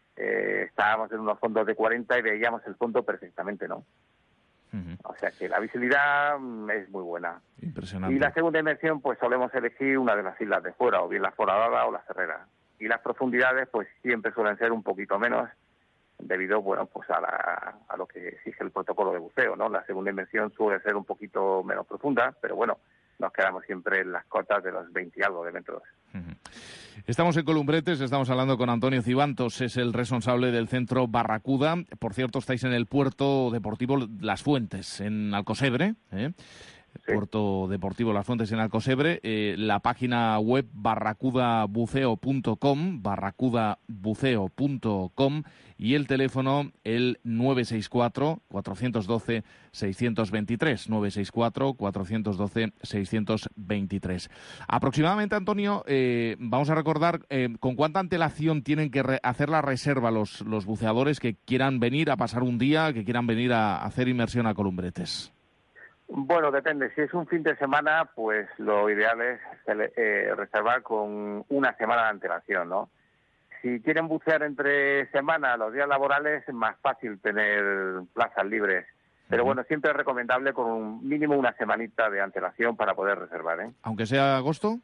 O: eh, estábamos en unos fondos de cuarenta y veíamos el fondo perfectamente, ¿no? Uh-huh. O sea que la visibilidad es muy buena.
C: Impresionante.
O: Y la segunda inmersión, pues solemos elegir una de las islas de fuera, o bien la Foradada o la Ferrera. Y las profundidades, pues siempre suelen ser un poquito menos, debido, bueno, pues a, la, a lo que exige el protocolo de buceo, ¿no? La segunda inmersión suele ser un poquito menos profunda, pero bueno, nos quedamos siempre en las cotas de los veinte y algo de metros.
C: Uh-huh. Estamos en Columbretes, estamos hablando con Antonio Cibantos, es el responsable del centro Barracuda. Por cierto, estáis en el puerto deportivo Las Fuentes, en Alcocebre, ¿eh? Sí. Puerto Deportivo Las Fuentes en Alcocebre, eh, la página web barracudabuceo punto com, barracudabuceo punto com, y el teléfono el nueve seis cuatro, cuatro uno dos, seis dos tres, nueve seis cuatro, cuatro uno dos, seis dos tres. Aproximadamente, Antonio, eh, vamos a recordar eh, con cuánta antelación tienen que re- hacer la reserva los, los buceadores que quieran venir a pasar un día, que quieran venir a hacer inmersión a Columbretes.
O: Bueno, depende. Si es un fin de semana, pues lo ideal es eh, reservar con una semana de antelación, ¿no? Si quieren bucear entre semanas, los días laborales, es más fácil tener plazas libres. Pero bueno, siempre es recomendable con un mínimo una semanita de antelación para poder reservar, ¿eh?
C: ¿Aunque sea agosto?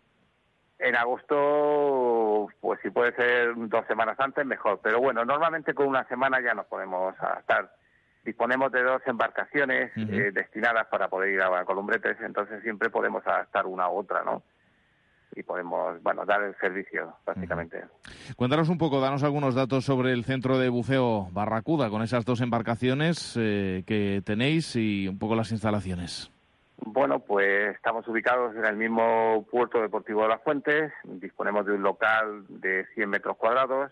O: En agosto, pues si puede ser dos semanas antes, mejor. Pero bueno, normalmente con una semana ya nos podemos adaptar. Disponemos de dos embarcaciones uh-huh. eh, destinadas para poder ir a Columbretes, entonces siempre podemos adaptar una u otra, ¿no? Y podemos, bueno, dar el servicio, básicamente.
C: Uh-huh. Cuéntanos un poco, danos algunos datos sobre el centro de buceo Barracuda, con esas dos embarcaciones eh, que tenéis y un poco las instalaciones.
O: Bueno, pues estamos ubicados en el mismo puerto deportivo de Las Fuentes, disponemos de un local de cien metros cuadrados.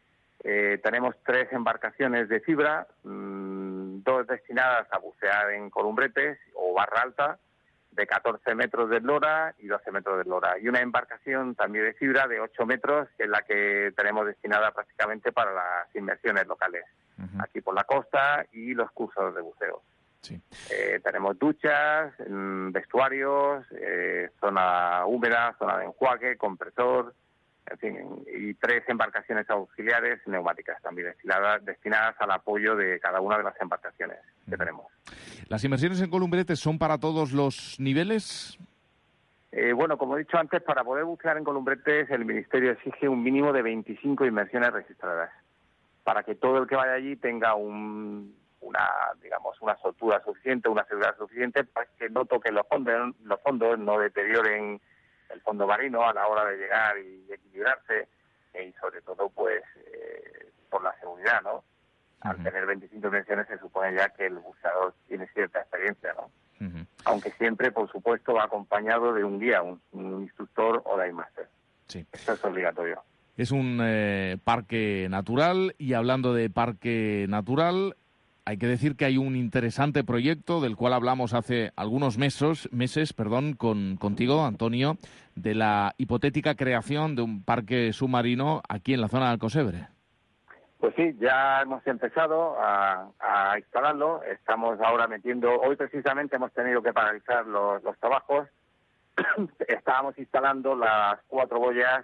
O: Eh, tenemos tres embarcaciones de fibra, mmm, dos destinadas a bucear en Columbretes o Barra Alta,
S: de catorce metros de eslora y doce metros de eslora. Y una embarcación también de fibra de ocho metros, que es la que tenemos destinada prácticamente para las inmersiones locales, uh-huh. aquí por la costa, y los cursos de buceo.
C: Sí.
S: Eh, tenemos duchas, vestuarios, eh, zona húmeda, zona de enjuague, compresor, en fin, y tres embarcaciones auxiliares neumáticas también destinadas, destinadas al apoyo de cada una de las embarcaciones que uh-huh. tenemos.
C: ¿Las inmersiones en columbretes son para todos los niveles?
S: Eh, bueno, como he dicho antes, para poder bucear en columbretes el Ministerio exige un mínimo de veinticinco inmersiones registradas, para que todo el que vaya allí tenga un, una, digamos, una soltura suficiente, una seguridad suficiente, para que no toquen los fondos, los fondos, no deterioren el fondo marino a la hora de llegar y equilibrarse, y sobre todo, pues, eh, por la seguridad, ¿no? Al uh-huh. tener veinticinco inmersiones se supone ya que el buceador tiene cierta experiencia, ¿no? Uh-huh. Aunque siempre, por supuesto, va acompañado de un guía, un, un instructor o dive master.
C: Sí.
S: Eso es obligatorio.
C: Es un eh, parque natural, y hablando de parque natural, hay que decir que hay un interesante proyecto del cual hablamos hace algunos meses, meses perdón, con, contigo, Antonio, de la hipotética creación de un parque submarino aquí en la zona de Alcocebre.
S: Pues sí, ya hemos empezado a, a instalarlo. Estamos ahora metiendo... Hoy precisamente hemos tenido que paralizar los, los trabajos. Estábamos instalando las cuatro boyas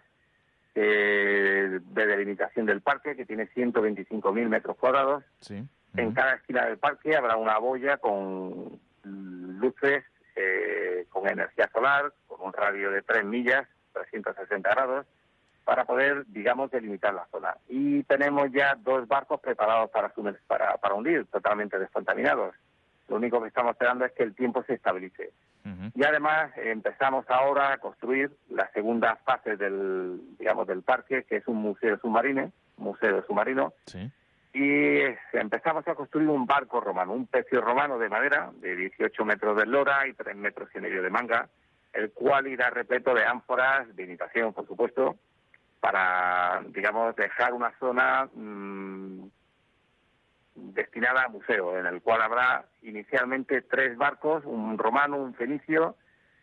S: eh, de delimitación del parque, que tiene ciento veinticinco mil metros cuadrados.
C: Sí. Uh-huh.
S: En cada esquina del parque habrá una boya con luces, eh, con energía solar, con un radio de tres millas, trescientos sesenta grados, para poder, digamos, delimitar la zona. Y tenemos ya dos barcos preparados para, para, para hundir, totalmente descontaminados. Lo único que estamos esperando es que el tiempo se estabilice. Uh-huh. Y además eh, empezamos ahora a construir la segunda fase del, digamos, del parque, que es un museo submarino, museo submarino.
C: Sí.
S: Y empezamos a construir un barco romano, un pecio romano de madera de dieciocho metros de eslora y tres metros y medio de manga, el cual irá repleto de ánforas, de imitación, por supuesto, para, digamos, dejar una zona mmm, destinada a museo, en el cual habrá inicialmente tres barcos, un romano, un fenicio,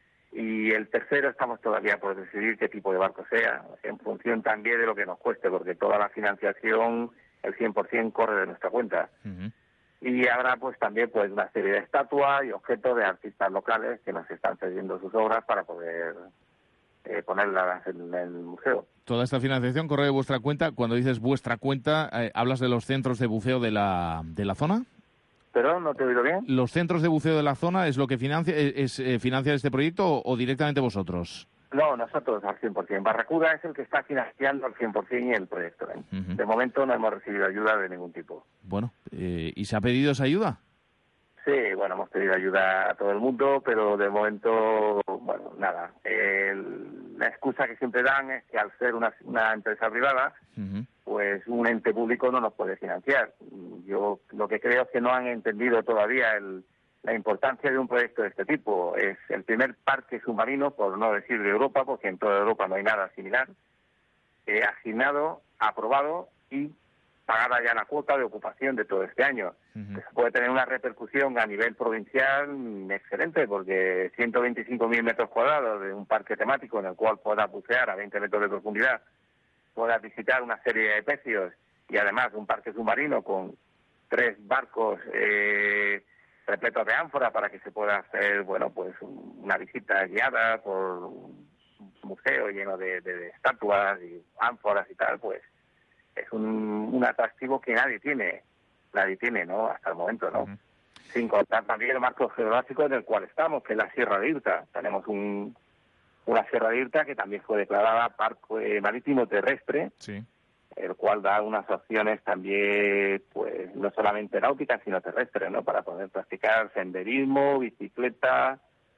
S: y el tercero estamos todavía por decidir qué tipo de barco sea, en función también de lo que nos cueste, porque toda la financiación, el cien por ciento, corre de nuestra cuenta. Uh-huh. Y habrá pues también pues una serie de estatuas y objetos de artistas locales que nos están cediendo sus obras para poder eh, ponerlas en el museo.
C: Toda esta financiación corre de vuestra cuenta. Cuando dices vuestra cuenta, eh, ¿hablas de los centros de buceo de la, de la zona?
S: ¿Perdón? ¿No te he oído bien?
C: ¿Los centros de buceo de la zona es lo que financia, es, eh, financia este proyecto o, o directamente vosotros?
S: No, nosotros al cien por ciento. Barracuda es el que está financiando al cien por ciento el proyecto. ¿eh? Uh-huh. De momento no hemos recibido ayuda de ningún tipo.
C: Bueno, eh, ¿y se ha pedido esa ayuda?
S: Sí, bueno, hemos pedido ayuda a todo el mundo, pero de momento, bueno, nada. El, la excusa que siempre dan es que al ser una, una empresa privada, uh-huh. pues un ente público no nos puede financiar. Yo lo que creo es que no han entendido todavía el, la importancia de un proyecto de este tipo. Es el primer parque submarino, por no decir de Europa, porque en toda Europa no hay nada similar, eh, asignado, aprobado y pagada ya la cuota de ocupación de todo este año. Uh-huh. Eso puede tener una repercusión a nivel provincial excelente, porque ciento veinticinco mil metros cuadrados de un parque temático en el cual puedas bucear a veinte metros de profundidad, puedas visitar una serie de pecios y además un parque submarino con tres barcos eh, repletos de ánfora para que se pueda hacer, bueno, pues una visita guiada por un museo lleno de, de, de estatuas y ánforas y tal, pues es un, un atractivo que nadie tiene, nadie tiene, ¿no? Hasta el momento, ¿no? Uh-huh. Sin contar también el marco geográfico en el cual estamos, que es la Sierra de Irta. Tenemos un, una Sierra de Irta que también fue declarada parque marítimo terrestre,
C: sí.
S: el cual da unas opciones también, pues, no solamente náuticas, sino terrestres, ¿no? Para poder practicar senderismo, bicicleta,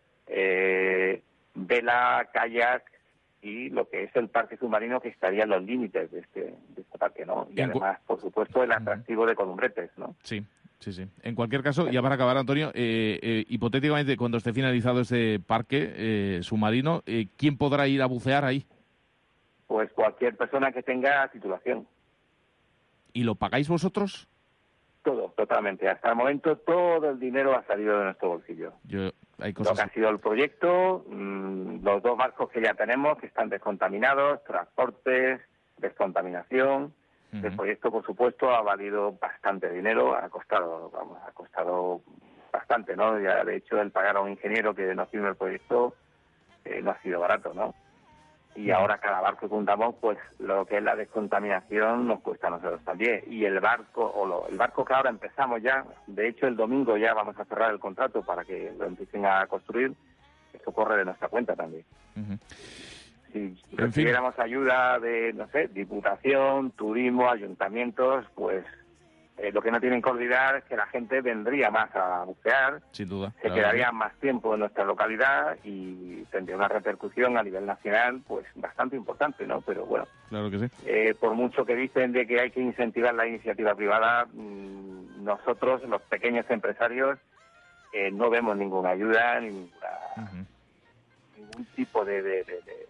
S: eh, vela, kayak, y lo que es el parque submarino, que estaría en los límites de este, de este parque, ¿no? Y además, por supuesto, el atractivo de columbretes, ¿no?
C: Sí, sí, sí. En cualquier caso, ya para acabar, Antonio, eh, eh, hipotéticamente, cuando esté finalizado este parque eh, submarino, eh, ¿quién podrá ir a bucear ahí?
S: Pues cualquier persona que tenga titulación.
C: ¿Y lo pagáis vosotros?
S: Todo, totalmente. Hasta el momento todo el dinero ha salido de nuestro bolsillo.
C: Yo hay cosas...
S: lo que ha sido el proyecto, mmm, los dos barcos que ya tenemos, que están descontaminados, transportes, descontaminación. Uh-huh. El proyecto, por supuesto, ha valido bastante dinero, ha costado, vamos, ha costado bastante, ¿no? Ya, de hecho, el pagar a un ingeniero que nos firme el proyecto eh, no ha sido barato, ¿no? Y ahora cada barco que juntamos, pues lo que es la descontaminación nos cuesta a nosotros también. Y el barco, o lo, el barco que ahora empezamos ya, de hecho el domingo ya vamos a cerrar el contrato para que lo empiecen a construir, eso corre de nuestra cuenta también. Uh-huh. Si recibiéramos ayuda de, no sé, Diputación, Turismo, Ayuntamientos, pues eh, lo que no tienen que olvidar es que la gente vendría más a bucear,
C: sin duda,
S: se
C: claro,
S: quedaría
C: sí.
S: más tiempo en nuestra localidad y tendría una repercusión a nivel nacional pues bastante importante, ¿no? Pero bueno,
C: claro que sí.
S: eh, por mucho que dicen de que hay que incentivar la iniciativa privada, mmm, nosotros, los pequeños empresarios, eh, no vemos ninguna ayuda, ninguna, uh-huh. ningún tipo de... de, de, de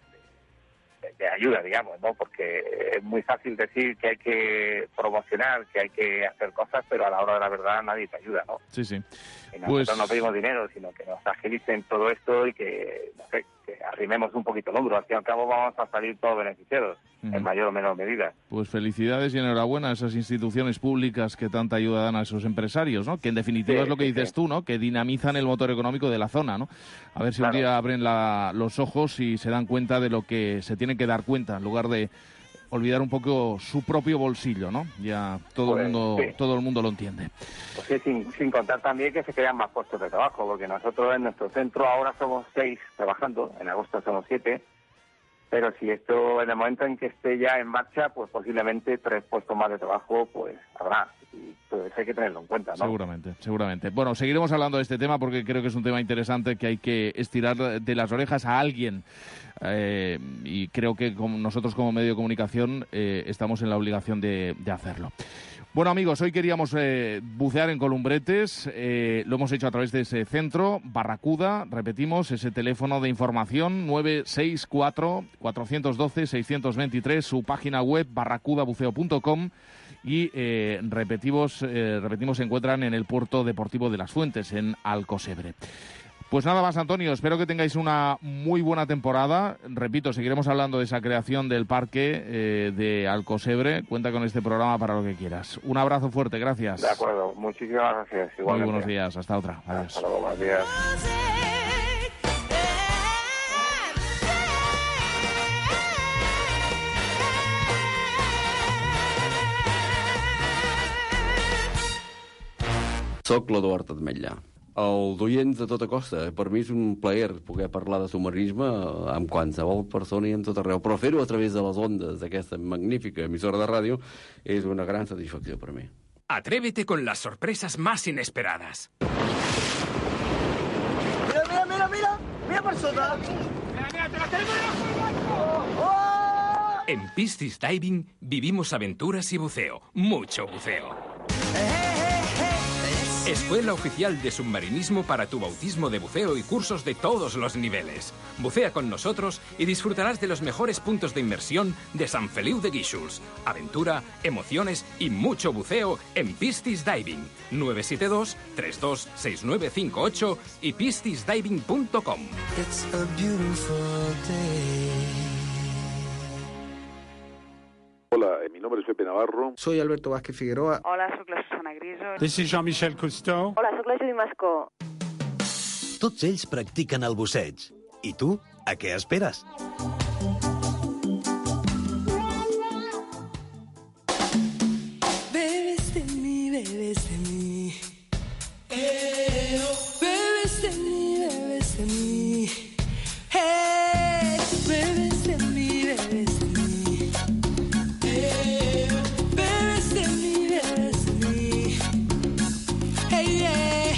S: de ayuda, digamos, ¿no? Porque es muy fácil decir que hay que promocionar, que hay que hacer cosas, pero a la hora de la verdad nadie te ayuda, ¿no?
C: Sí, sí.
S: Y nosotros
C: pues...
S: no pedimos dinero, sino que nos agilicen todo esto y que, no sé, que arrimemos un poquito el hombro. Al fin y al cabo vamos a salir todos beneficiados, uh-huh. en mayor o menor medida.
C: Pues felicidades y enhorabuena a esas instituciones públicas que tanta ayuda dan a esos empresarios, ¿no? Que en definitiva sí, es lo que sí, dices sí. tú, ¿no? Que dinamizan el motor económico de la zona, ¿no? A ver si claro. un día abren la, los ojos y se dan cuenta de lo que se tienen que dar cuenta, en lugar de olvidar un poco su propio bolsillo, ¿no? Ya todo pues, el mundo sí. todo el mundo lo entiende.
S: Pues sí, sin, sin contar también que se crean más puestos de trabajo, porque nosotros en nuestro centro ahora somos seis trabajando, en agosto somos siete, pero si esto, en el momento en que esté ya en marcha, pues posiblemente tres puestos más de trabajo, pues habrá. Y pues hay que tenerlo en cuenta, ¿no?
C: Seguramente, seguramente. Bueno, seguiremos hablando de este tema porque creo que es un tema interesante que hay que estirar de las orejas a alguien. Eh, y creo que como nosotros como medio de comunicación eh, estamos en la obligación de, de hacerlo. Bueno, amigos, hoy queríamos eh, bucear en Columbretes, eh, lo hemos hecho a través de ese centro, Barracuda, repetimos, ese teléfono de información nueve seis cuatro, cuatro uno dos, seis dos tres, su página web barracudabuceo punto com y eh, repetimos, eh, repetimos, se encuentran en el Puerto Deportivo de las Fuentes, en Alcosebre. Pues nada más, Antonio, espero que tengáis una muy buena temporada. Repito, seguiremos hablando de esa creación del parque eh, de Alcosebre. Cuenta con este programa para lo que quieras. Un abrazo fuerte, gracias.
S: De acuerdo, muchísimas gracias. Igualmente.
C: Muy buenos días, hasta otra. Adiós.
S: Hasta luego, buenos días.
T: Soc l'Eduard Ametllà, el d'Oients de tota costa. Per mi és un plaer poder parlar de submarinisme amb qualsevol persona i en tot arreu, però fer-ho a través de les ondes d'aquesta magnífica emissora de ràdio és una gran satisfacció per mi.
F: Atrévete con las sorpresas más inesperadas.
G: Mira, mira, mira, mira, mira por sota. Mira, mira, te la tenemos oh, oh.
F: En Piscis Diving vivimos aventuras y buceo, mucho buceo. Escuela Oficial de Submarinismo para tu bautismo de buceo y cursos de todos los niveles. Bucea con nosotros y disfrutarás de los mejores puntos de inmersión de Sant Feliu de Guíxols. Aventura, emociones y mucho buceo en Piscis Diving. nueve siete dos, tres dos seis nueve cinco ocho y piscis diving punto com.
H: It's a beautiful day.
U: Hola, mi nombre es Pepe Navarro.
V: Soy Alberto Vázquez Figueroa.
W: Hola, soc la Susana Griso.
X: This is Jean-Michel Cousteau.
W: Hola, soc la Julie Mascó.
K: Tots ells practiquen el busseig. I tu, a què esperes?
H: Bebes de mí, bebes de mí. Eh, oh. Bebes de mí, bebes de mí. Hey, bebes de mí, bebes de mí. Eh, oh. Bebes de mí, bebes de mí. Hey, yeah.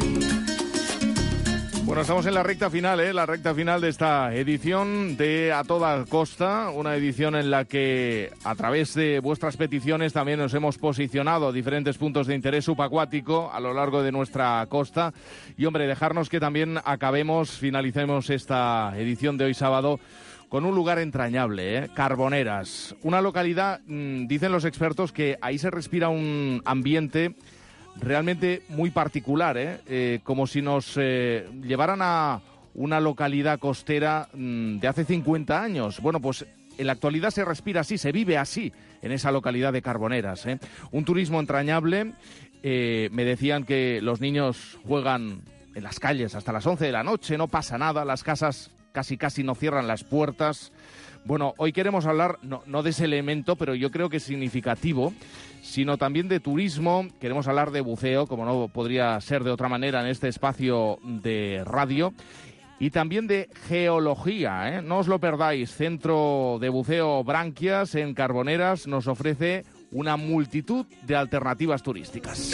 C: Bueno, estamos en la recta final, ¿eh? La recta final de esta edición de A Toda Costa, una edición en la que a través de vuestras peticiones también nos hemos posicionado a diferentes puntos de interés subacuático a lo largo de nuestra costa. Y hombre, dejarnos que también acabemos, finalicemos esta edición de hoy sábado con un lugar entrañable, ¿eh? Carboneras, una localidad, mmm, dicen los expertos que ahí se respira un ambiente realmente muy particular, ¿eh? Eh, como si nos eh, llevaran a una localidad costera mmm, de hace cincuenta años. Bueno, pues en la actualidad se respira así, se vive así en esa localidad de Carboneras, ¿eh? Un turismo entrañable. Eh, me decían que los niños juegan en las calles hasta las once de la noche, no pasa nada, las casas casi casi no cierran las puertas. Bueno, hoy queremos hablar no, no de ese elemento, pero yo creo que es significativo, sino también de turismo. Queremos hablar de buceo, como no podría ser de otra manera en este espacio de radio, y también de geología, ¿eh? No os lo perdáis. Centro de Buceo Branquias en Carboneras nos ofrece una multitud de alternativas turísticas.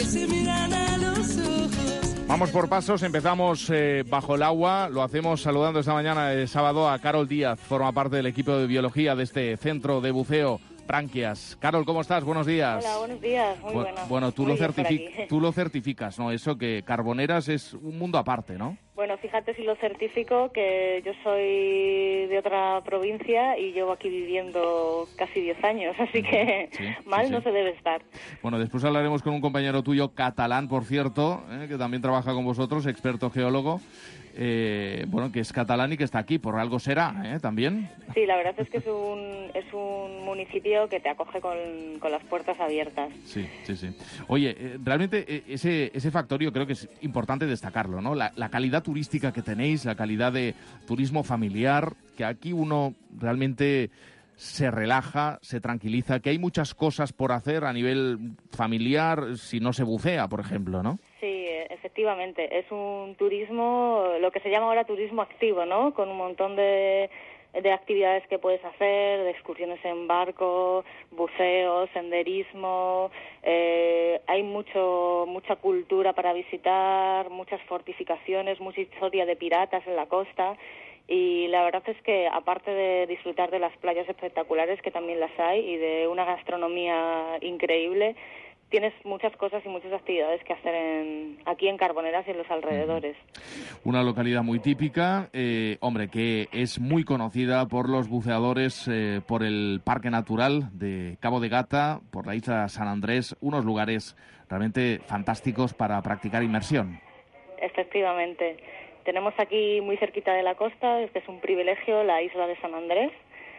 C: Vamos por pasos, empezamos eh, bajo el agua, lo hacemos saludando esta mañana de sábado a Carol Díaz, forma parte del equipo de biología de este Centro de Buceo Branquias. Carol, ¿cómo estás? Buenos días.
A: Hola, buenos días, muy
C: Bu
A: buenas.
C: Bueno, tú
A: muy
C: lo,
A: bien
C: certific tú lo certificas, ¿no? Eso que Carboneras es un mundo aparte, ¿no?
A: Bueno, fíjate si lo certifico, que yo soy de otra provincia y llevo aquí viviendo casi diez años, así que
C: sí,
A: mal
C: sí,
A: no
C: sí.
A: se debe estar.
C: Bueno, después hablaremos con un compañero tuyo catalán, por cierto, ¿eh? Que también trabaja con vosotros, experto geólogo, eh, bueno, que es catalán y que está aquí, por algo será, ¿eh? También.
A: Sí, la verdad es que es un, es un municipio que te acoge con, con las puertas abiertas.
C: Sí, sí, sí. Oye, eh, realmente eh, ese, ese factor yo creo que es importante destacarlo, ¿no? La, la calidad turística que tenéis, la calidad de turismo familiar, que aquí uno realmente se relaja, se tranquiliza, que hay muchas cosas por hacer a nivel familiar si no se bucea, por ejemplo, ¿no?
A: Sí, efectivamente. Es un turismo, lo que se llama ahora turismo activo, ¿no? Con un montón de, de actividades que puedes hacer, de excursiones en barco, buceo, senderismo. Eh, hay mucho mucha cultura para visitar, muchas fortificaciones, mucha historia de piratas en la costa. Y la verdad es que, aparte de disfrutar de las playas espectaculares, que también las hay, y de una gastronomía increíble, tienes muchas cosas y muchas actividades que hacer en, aquí en Carboneras y en los alrededores.
C: Una localidad muy típica, eh, hombre, que es muy conocida por los buceadores, eh, por el Parque Natural de Cabo de Gata, por la isla San Andrés, unos lugares realmente fantásticos para practicar inmersión.
A: Efectivamente. Tenemos aquí muy cerquita de la costa, este es un privilegio, la isla de San Andrés,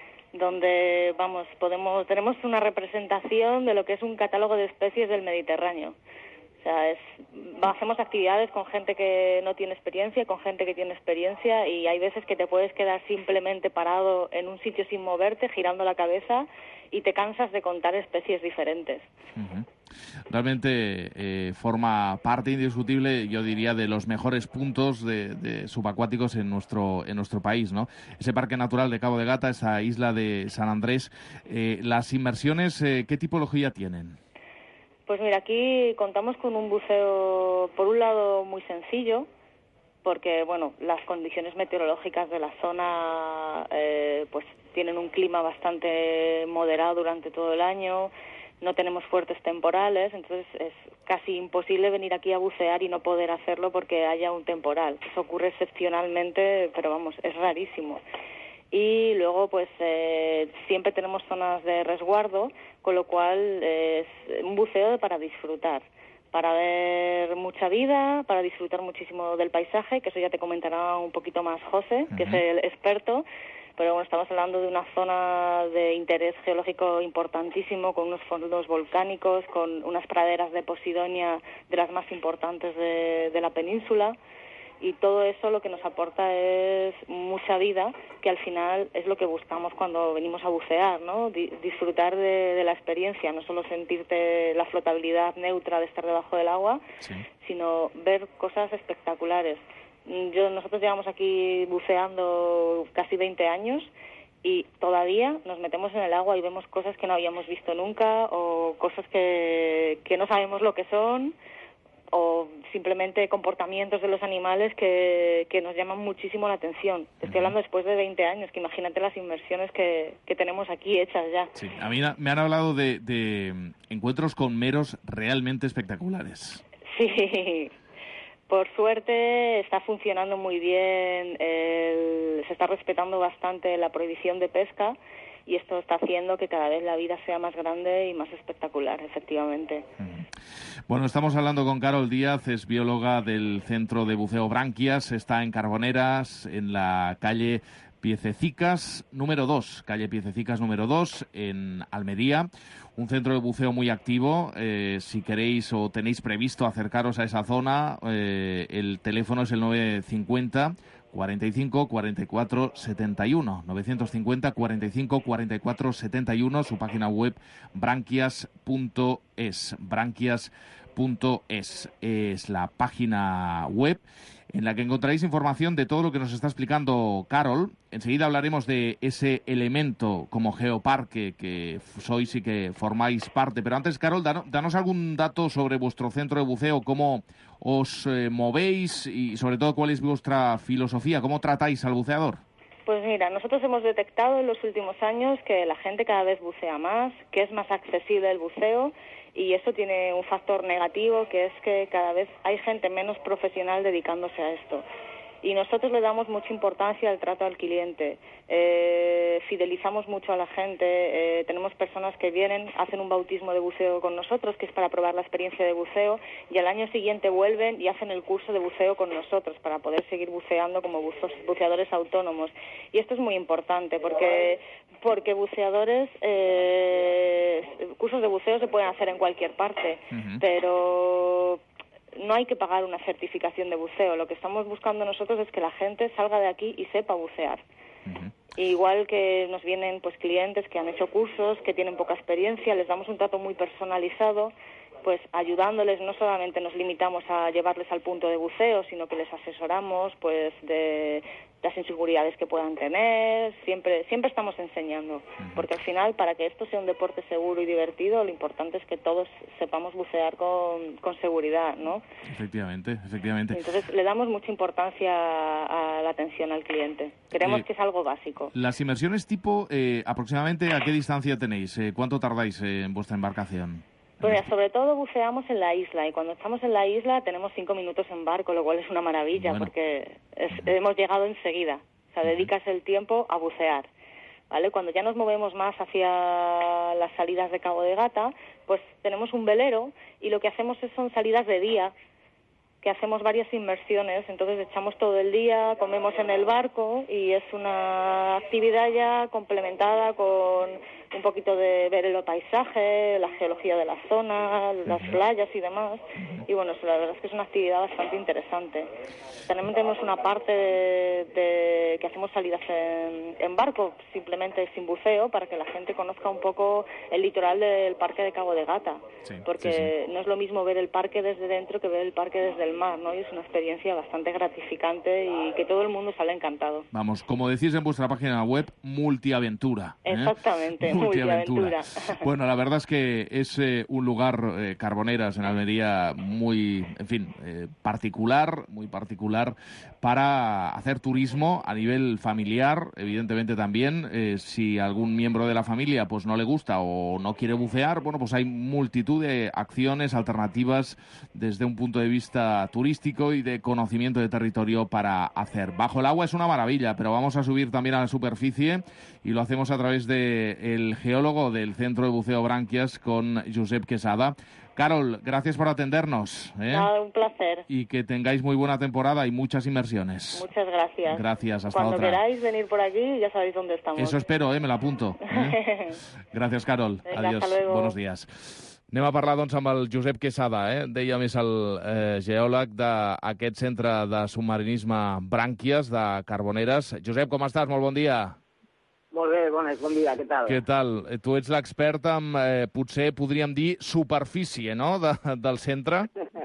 A: donde vamos podemos tenemos una representación de lo que es un catálogo de especies del Mediterráneo. O sea, es, hacemos actividades con gente que no tiene experiencia, con gente que tiene experiencia, y hay veces que te puedes quedar simplemente parado en un sitio sin moverte, girando la cabeza, y te cansas de contar especies diferentes.
C: Uh-huh. Realmente eh, forma parte indiscutible, yo diría, de los mejores puntos de, de subacuáticos en nuestro en nuestro país, ¿no? Ese Parque Natural de Cabo de Gata, esa isla de San Andrés. Eh, las inmersiones, eh, ¿qué tipología tienen?
A: Pues mira, aquí contamos con un buceo, por un lado, muy sencillo, porque, bueno, las condiciones meteorológicas de la zona eh, pues tienen un clima bastante moderado durante todo el año, no tenemos fuertes temporales, entonces es casi imposible venir aquí a bucear y no poder hacerlo porque haya un temporal. Eso ocurre excepcionalmente, pero vamos, es rarísimo. Y luego, pues, eh, siempre tenemos zonas de resguardo, con lo cual eh, es un buceo para disfrutar, para ver mucha vida, para disfrutar muchísimo del paisaje, que eso ya te comentará un poquito más José, que uh-huh. es el experto. Pero bueno, estamos hablando de una zona de interés geológico importantísimo, con unos fondos volcánicos, con unas praderas de Posidonia de las más importantes de, de la península, y todo eso lo que nos aporta es mucha vida, que al final es lo que buscamos cuando venimos a bucear, ¿no? Di- disfrutar de, de la experiencia, no solo sentirte la flotabilidad neutra de estar debajo del agua, sí. sino ver cosas espectaculares. Yo, nosotros llevamos aquí buceando casi veinte años y todavía nos metemos en el agua y vemos cosas que no habíamos visto nunca, o cosas que, que no sabemos lo que son, o simplemente comportamientos de los animales que, que nos llaman muchísimo la atención. Te estoy hablando después de veinte años, que imagínate las inmersiones que, que tenemos aquí hechas ya.
C: Sí, a mí me han hablado de, de encuentros con meros realmente espectaculares.
A: Sí. Por suerte está funcionando muy bien, el, se está respetando bastante la prohibición de pesca, y esto está haciendo que cada vez la vida sea más grande y más espectacular, efectivamente.
C: Bueno, estamos hablando con Carol Díaz, es bióloga del Centro de Buceo Branquias, está en Carboneras, en la calle Piececicas número dos, calle Piececicas número dos, en Almería. Un centro de buceo muy activo. Eh, si queréis o tenéis previsto acercaros a esa zona, eh, el teléfono es el nueve cinco cero, cuarenta y cinco, cuarenta y cuatro, setenta y uno. nueve cinco cero, cuarenta y cinco, cuarenta y cuatro, setenta y uno. Su página web branquias punto es. branquias punto es es la página web en la que encontraréis información de todo lo que nos está explicando Carol. Enseguida hablaremos de ese elemento como geoparque que sois y que formáis parte. Pero antes, Carol, danos algún dato sobre vuestro centro de buceo, cómo os eh, movéis y sobre todo cuál es vuestra filosofía, cómo tratáis al buceador.
A: Pues mira, nosotros hemos detectado en los últimos años que la gente cada vez bucea más, que es más accesible el buceo, y eso tiene un factor negativo, que es que cada vez hay gente menos profesional dedicándose a esto. Y nosotros le damos mucha importancia al trato al cliente, eh, fidelizamos mucho a la gente, eh, tenemos personas que vienen, hacen un bautismo de buceo con nosotros, que es para probar la experiencia de buceo, y al año siguiente vuelven y hacen el curso de buceo con nosotros para poder seguir buceando como buceadores autónomos. Y esto es muy importante porque, porque buceadores, eh, cursos de buceo se pueden hacer en cualquier parte, uh-huh. pero no hay que pagar una certificación de buceo. Lo que estamos buscando nosotros es que la gente salga de aquí y sepa bucear. Uh-huh. Igual que nos vienen pues clientes que han hecho cursos, que tienen poca experiencia, les damos un trato muy personalizado, pues ayudándoles. No solamente nos limitamos a llevarles al punto de buceo, sino que les asesoramos pues de las inseguridades que puedan tener, siempre siempre estamos enseñando, uh-huh. porque al final, para que esto sea un deporte seguro y divertido, lo importante es que todos sepamos bucear con, con seguridad, ¿no?
C: Efectivamente, efectivamente.
A: Entonces le damos mucha importancia a, a la atención al cliente. Creemos eh, que es algo básico.
C: Las inmersiones tipo, eh, aproximadamente, ¿a qué distancia tenéis? Eh, ¿Cuánto tardáis eh, en vuestra embarcación?
A: Pues mira, sobre todo buceamos en la isla, y cuando estamos en la isla tenemos cinco minutos en barco, lo cual es una maravilla, bueno. porque es, uh-huh. hemos llegado enseguida. O sea, uh-huh. dedicas el tiempo a bucear, ¿vale? Cuando ya nos movemos más hacia las salidas de Cabo de Gata, pues tenemos un velero, y lo que hacemos es, son salidas de día, que hacemos varias inmersiones, entonces echamos todo el día, comemos en el barco, y es una actividad ya complementada con un poquito de ver el paisaje, la geología de la zona, las playas y demás. Y bueno, la verdad es que es una actividad bastante interesante. También tenemos una parte de, de que hacemos salidas en, en barco, simplemente sin buceo, para que la gente conozca un poco el litoral del parque de Cabo de Gata. Sí, porque sí, sí. no es lo mismo ver el parque desde dentro que ver el parque desde el mar, ¿no? Y es una experiencia bastante gratificante y que todo el mundo sale encantado.
C: Vamos, como decís en vuestra página web, multiaventura. ¿eh?
A: Exactamente.
C: Multiaventura. Bueno, la verdad es que es eh, un lugar, eh, Carboneras, en Almería, muy, en fin, eh, particular, muy particular para hacer turismo a nivel familiar, evidentemente también. Eh, si algún miembro de la familia pues no le gusta o no quiere bucear, bueno, pues hay multitud de acciones alternativas desde un punto de vista turístico y de conocimiento de territorio para hacer. Bajo el agua es una maravilla, pero vamos a subir también a la superficie, y lo hacemos a través de el geólogo del Centro de Buceo Branquias, con Josep Quesada. Carol, gracias por atendernos. ¿eh?
A: Nada, un placer.
C: Y que tengáis muy buena temporada y muchas inmersiones.
A: Muchas gracias.
C: Gracias, hasta
A: Cuando
C: otra.
A: Cuando queráis venir por aquí, ya sabéis dónde estamos.
C: Eso espero, ¿eh? Me la apunto. ¿eh? Gracias, Carol.
A: Venga,
C: adiós.
A: hasta luego.
C: Buenos días. Anem a parlar, doncs, amb el Josep Quesada, eh? Deia més el eh, geòleg d'aquest centre de submarinisme Branquias, de Carboneres. Josep, com estàs? Molt bon dia.
D: Molt bé, bones, bon dia, què tal?
C: Què tal? Tu ets l'expert en, eh, potser podríem dir, superfície, no?, de, del centre.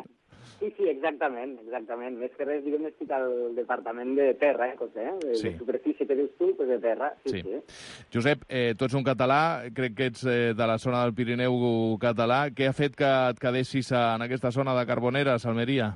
D: Sí, sí, exactament, exactament. Més que res, diguem, estic al departament de terra, eh, José? De, sí. de superfície que dius tu, pues de terra. Sí, sí.
C: sí. Josep, eh, tu ets un català, crec que ets eh, de la zona del Pirineu català. Què ha fet que et quedessis en aquesta zona de Carboneres, Almeria?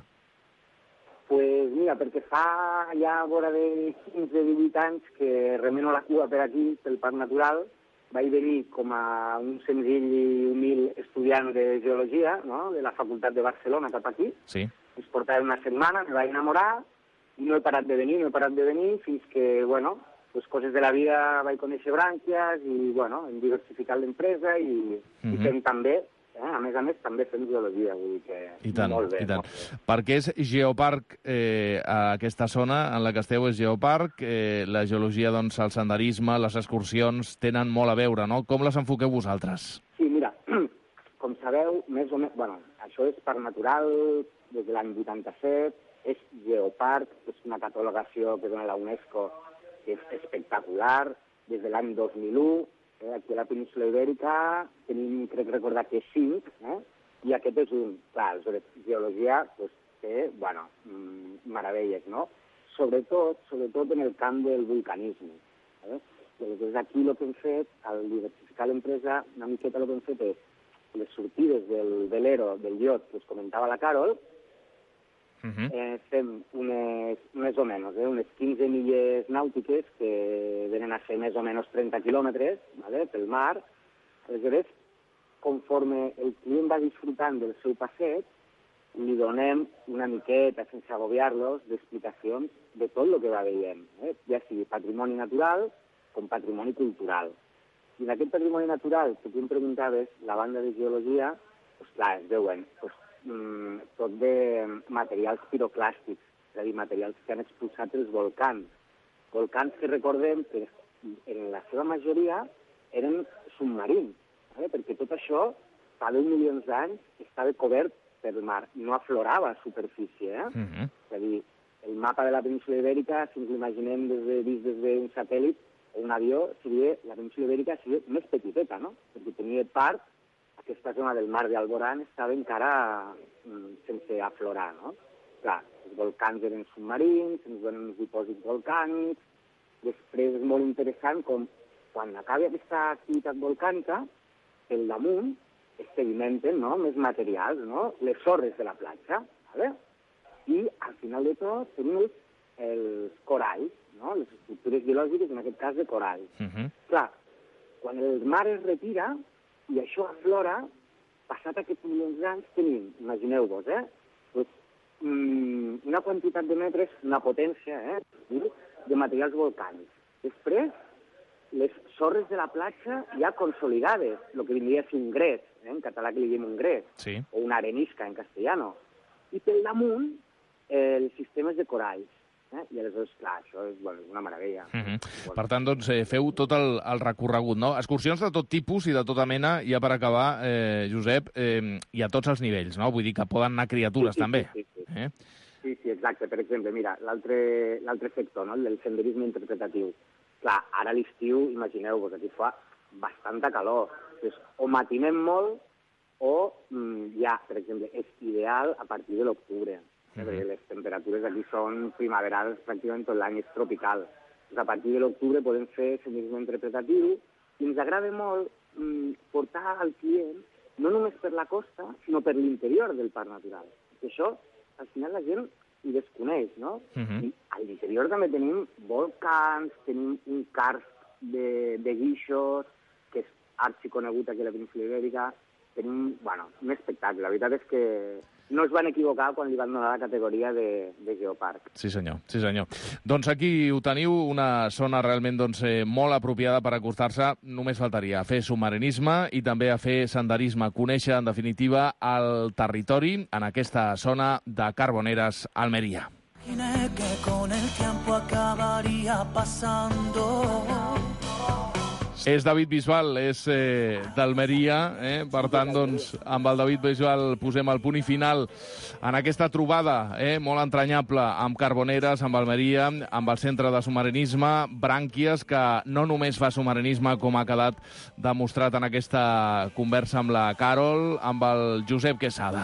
D: Pues mira, perquè fa ja vora de quinze a divuit anys que remeno la cua per aquí, pel Parc Natural. Vaig venir com a un senzill i humil estudiant de geologia, no?, de la Facultat de Barcelona cap aquí.
C: Sí.
D: Ens portava una setmana, me vaig enamorar, i no he parat de venir, no he parat de venir, fins que, bueno, pues, coses de la vida vaig conèixer Brànquies i, bueno, hem diversificat l'empresa i, mm-hmm. i fem també, eh, a més a més, també fem geologia, vull dir que
C: I tant,
D: molt bé.
C: I tant. Perquè és geoparc, eh, aquesta zona en la que esteu és geoparc, eh, la geologia, doncs, el senderisme, les excursions, tenen molt a veure, no? Com les enfoqueu vosaltres?
D: Sí, mira, com sabeu, més o menys, bueno, això és parc natural des de l'any vuitanta-set, és geoparc, és una catalogació que dona la UNESCO que és espectacular, des de l'any dos mil u, eh, aquí a la península Ibèrica tenim, crec recordar que cinc, eh, i aquest és un, clar, sobre geologia, pues, té, bueno, meravelles, no? Sobretot, sobretot en el camp del vulcanisme. Eh? Llavors, aquí el que hem fet, al diversificar l'empresa, una miqueta el que hem fet és les sortides del velero, del iot, que us comentava la Carol, uh-huh. eh, fem unes, més o menys, eh, unes quinze milles nàutiques que venen a ser més o menys trenta quilòmetres, ¿vale?, pel mar. Aleshores, conforme el client va disfrutant del seu passeig, li donem una miqueta, sense agobiar-los, d'explicacions de tot el que va veient, eh? Ja sigui patrimoni natural com patrimoni cultural. I en aquest patrimoni natural que tu em preguntaves, la banda de geologia, doncs clar, es veuen doncs, mmm, tot de materials piroclàstics, és a dir, materials que han expulsat els volcans. Volcans que recordem que en la seva majoria eren submarins, eh? Perquè tot això, fa deu milions d'anys, estava cobert pel mar, no aflorava a superfície. Eh? Uh-huh. És a dir, el mapa de la península Ibèrica, si ens l'imaginem des de, des d'un satèl·lit o un avió, seria, la península Ibèrica seria més petiteta, no? Perquè tenia part, aquesta zona del mar d'Alborán estava encara mm, sense aflorar, no? Clar, els volcans eren submarins, ens donen uns dipòsits volcànics. Després és molt interessant com, quan acabi aquesta activitat volcànica, pel damunt es sedimenten, no?, més materials, no?, les sorres de la platja, ¿vale? I al final de tot tenim els, els coralls, no?, les estructures biològiques, en aquest cas de coralls. Uh-huh. Clar, quan el mar es retira i això aflora, passat aquests milions d'anys tenim, imagineu-vos, eh, pues, mm, una quantitat de metres, una potència, eh, de materials volcànics. Després, les sorres de la platja ja consolidades, el que vindria a ser un gres, eh, en català que li diem un gres, sí. O una arenisca en castellano. I pel damunt, eh, els sistemes de coralls. Eh? I aleshores, clar, això és bueno, una meravella. Uh-huh. Bueno.
C: Per tant, doncs, eh, feu tot el, el recorregut, no? Excursions de tot tipus i de tota mena, ja per acabar, eh, Josep, eh, i a tots els nivells, no? Vull dir que poden anar criatures, sí, sí, també.
D: Sí, sí, sí.
C: Eh?
D: Sí, sí, exacte. Per exemple, mira, l'altre sector, no?, el del senderisme interpretatiu. Clar, ara a l'estiu, imagineu-vos, aquí fa bastanta calor. Doncs, o matinem molt o mm, ja, per exemple, és ideal a partir de l'octubre, eh? Mm-hmm. Perquè les temperatures aquí són primaverals pràcticament tot l'any, és tropical. Doncs a partir de l'octubre podem fer senderisme interpretatiu i ens agrada molt mm, portar al client no només per la costa, sinó per l'interior del parc natural. I això, al final, la gent i desconeix, no? Uh-huh. I a l'interior també tenim volcans, tenim un karst de, de guixos, que és arxiconegut aquí a la península Ibèrica. Tenim, bueno, un espectacle. La veritat és que no es van equivocar quan li van donar la categoria de, de geoparc.
C: Sí, senyor. Sí, senyor. Doncs aquí ho teniu, una zona realment doncs, eh, molt apropiada per acostar-se. Només faltaria a fer submarinisme i també a fer senderisme. Conèixer, en definitiva, el territori en aquesta zona de Carboneres, Almeria.
H: Que con el tiempo acabaría pasando.
C: És David Bisbal, és eh, d'Almeria, eh? Per tant, doncs, amb el David Bisbal posem el punt i final en aquesta trobada eh? molt entranyable amb Carboneres, amb Almeria, amb el Centre de Submarinisme, Brànquies, que no només fa submarinisme, com ha quedat demostrat en aquesta conversa amb la Carol, amb el Josep Quesada.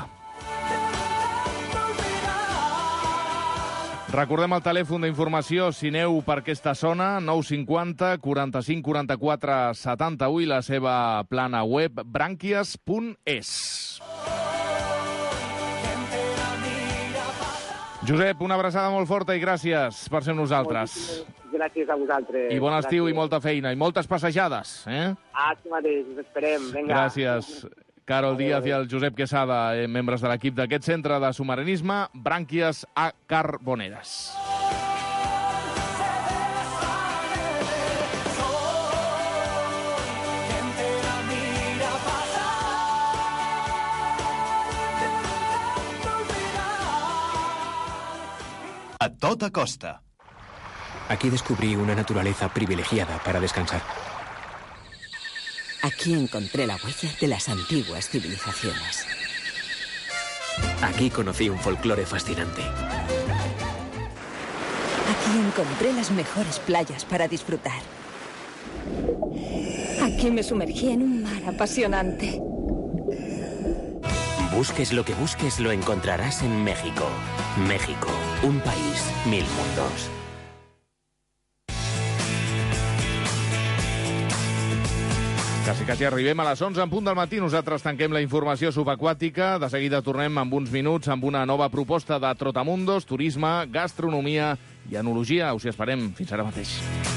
C: Recordem el telèfon d'informació si aneu per aquesta zona, nou cinquanta quaranta-cinc quaranta-quatre setanta-u i la seva plana web brànquies punt es. Josep, una abraçada molt forta i gràcies per ser amb nosaltres.
D: Gràcies a vosaltres.
C: I bon estiu
D: gràcies.
C: I molta feina i moltes passejades. Eh?
D: Ah, sí mateix, us esperem. Vinga.
C: Gràcies. Carol Díaz i el Josep Quesada, eh, membres de l'equip d'aquest centre de submarinisme, Brànquies a Carboneres.
E: A toda costa.
P: Aquí descubrí una naturaleza privilegiada para descansar.
J: Aquí encontré la huella de las antiguas civilizaciones.
P: Aquí conocí un folclore fascinante.
J: Aquí encontré las mejores playas para disfrutar.
Q: Aquí me sumergí en un mar apasionante.
I: Busques lo que busques, lo encontrarás en México. México, un país, mil mundos.
C: Quasi, quasi arribem a les onze en punt del matí. Nosaltres tanquem la informació subaquàtica. De seguida tornem amb uns minuts amb una nova proposta de Trotamundos, turisme, gastronomia i enologia. Us hi esperem. Fins ara mateix.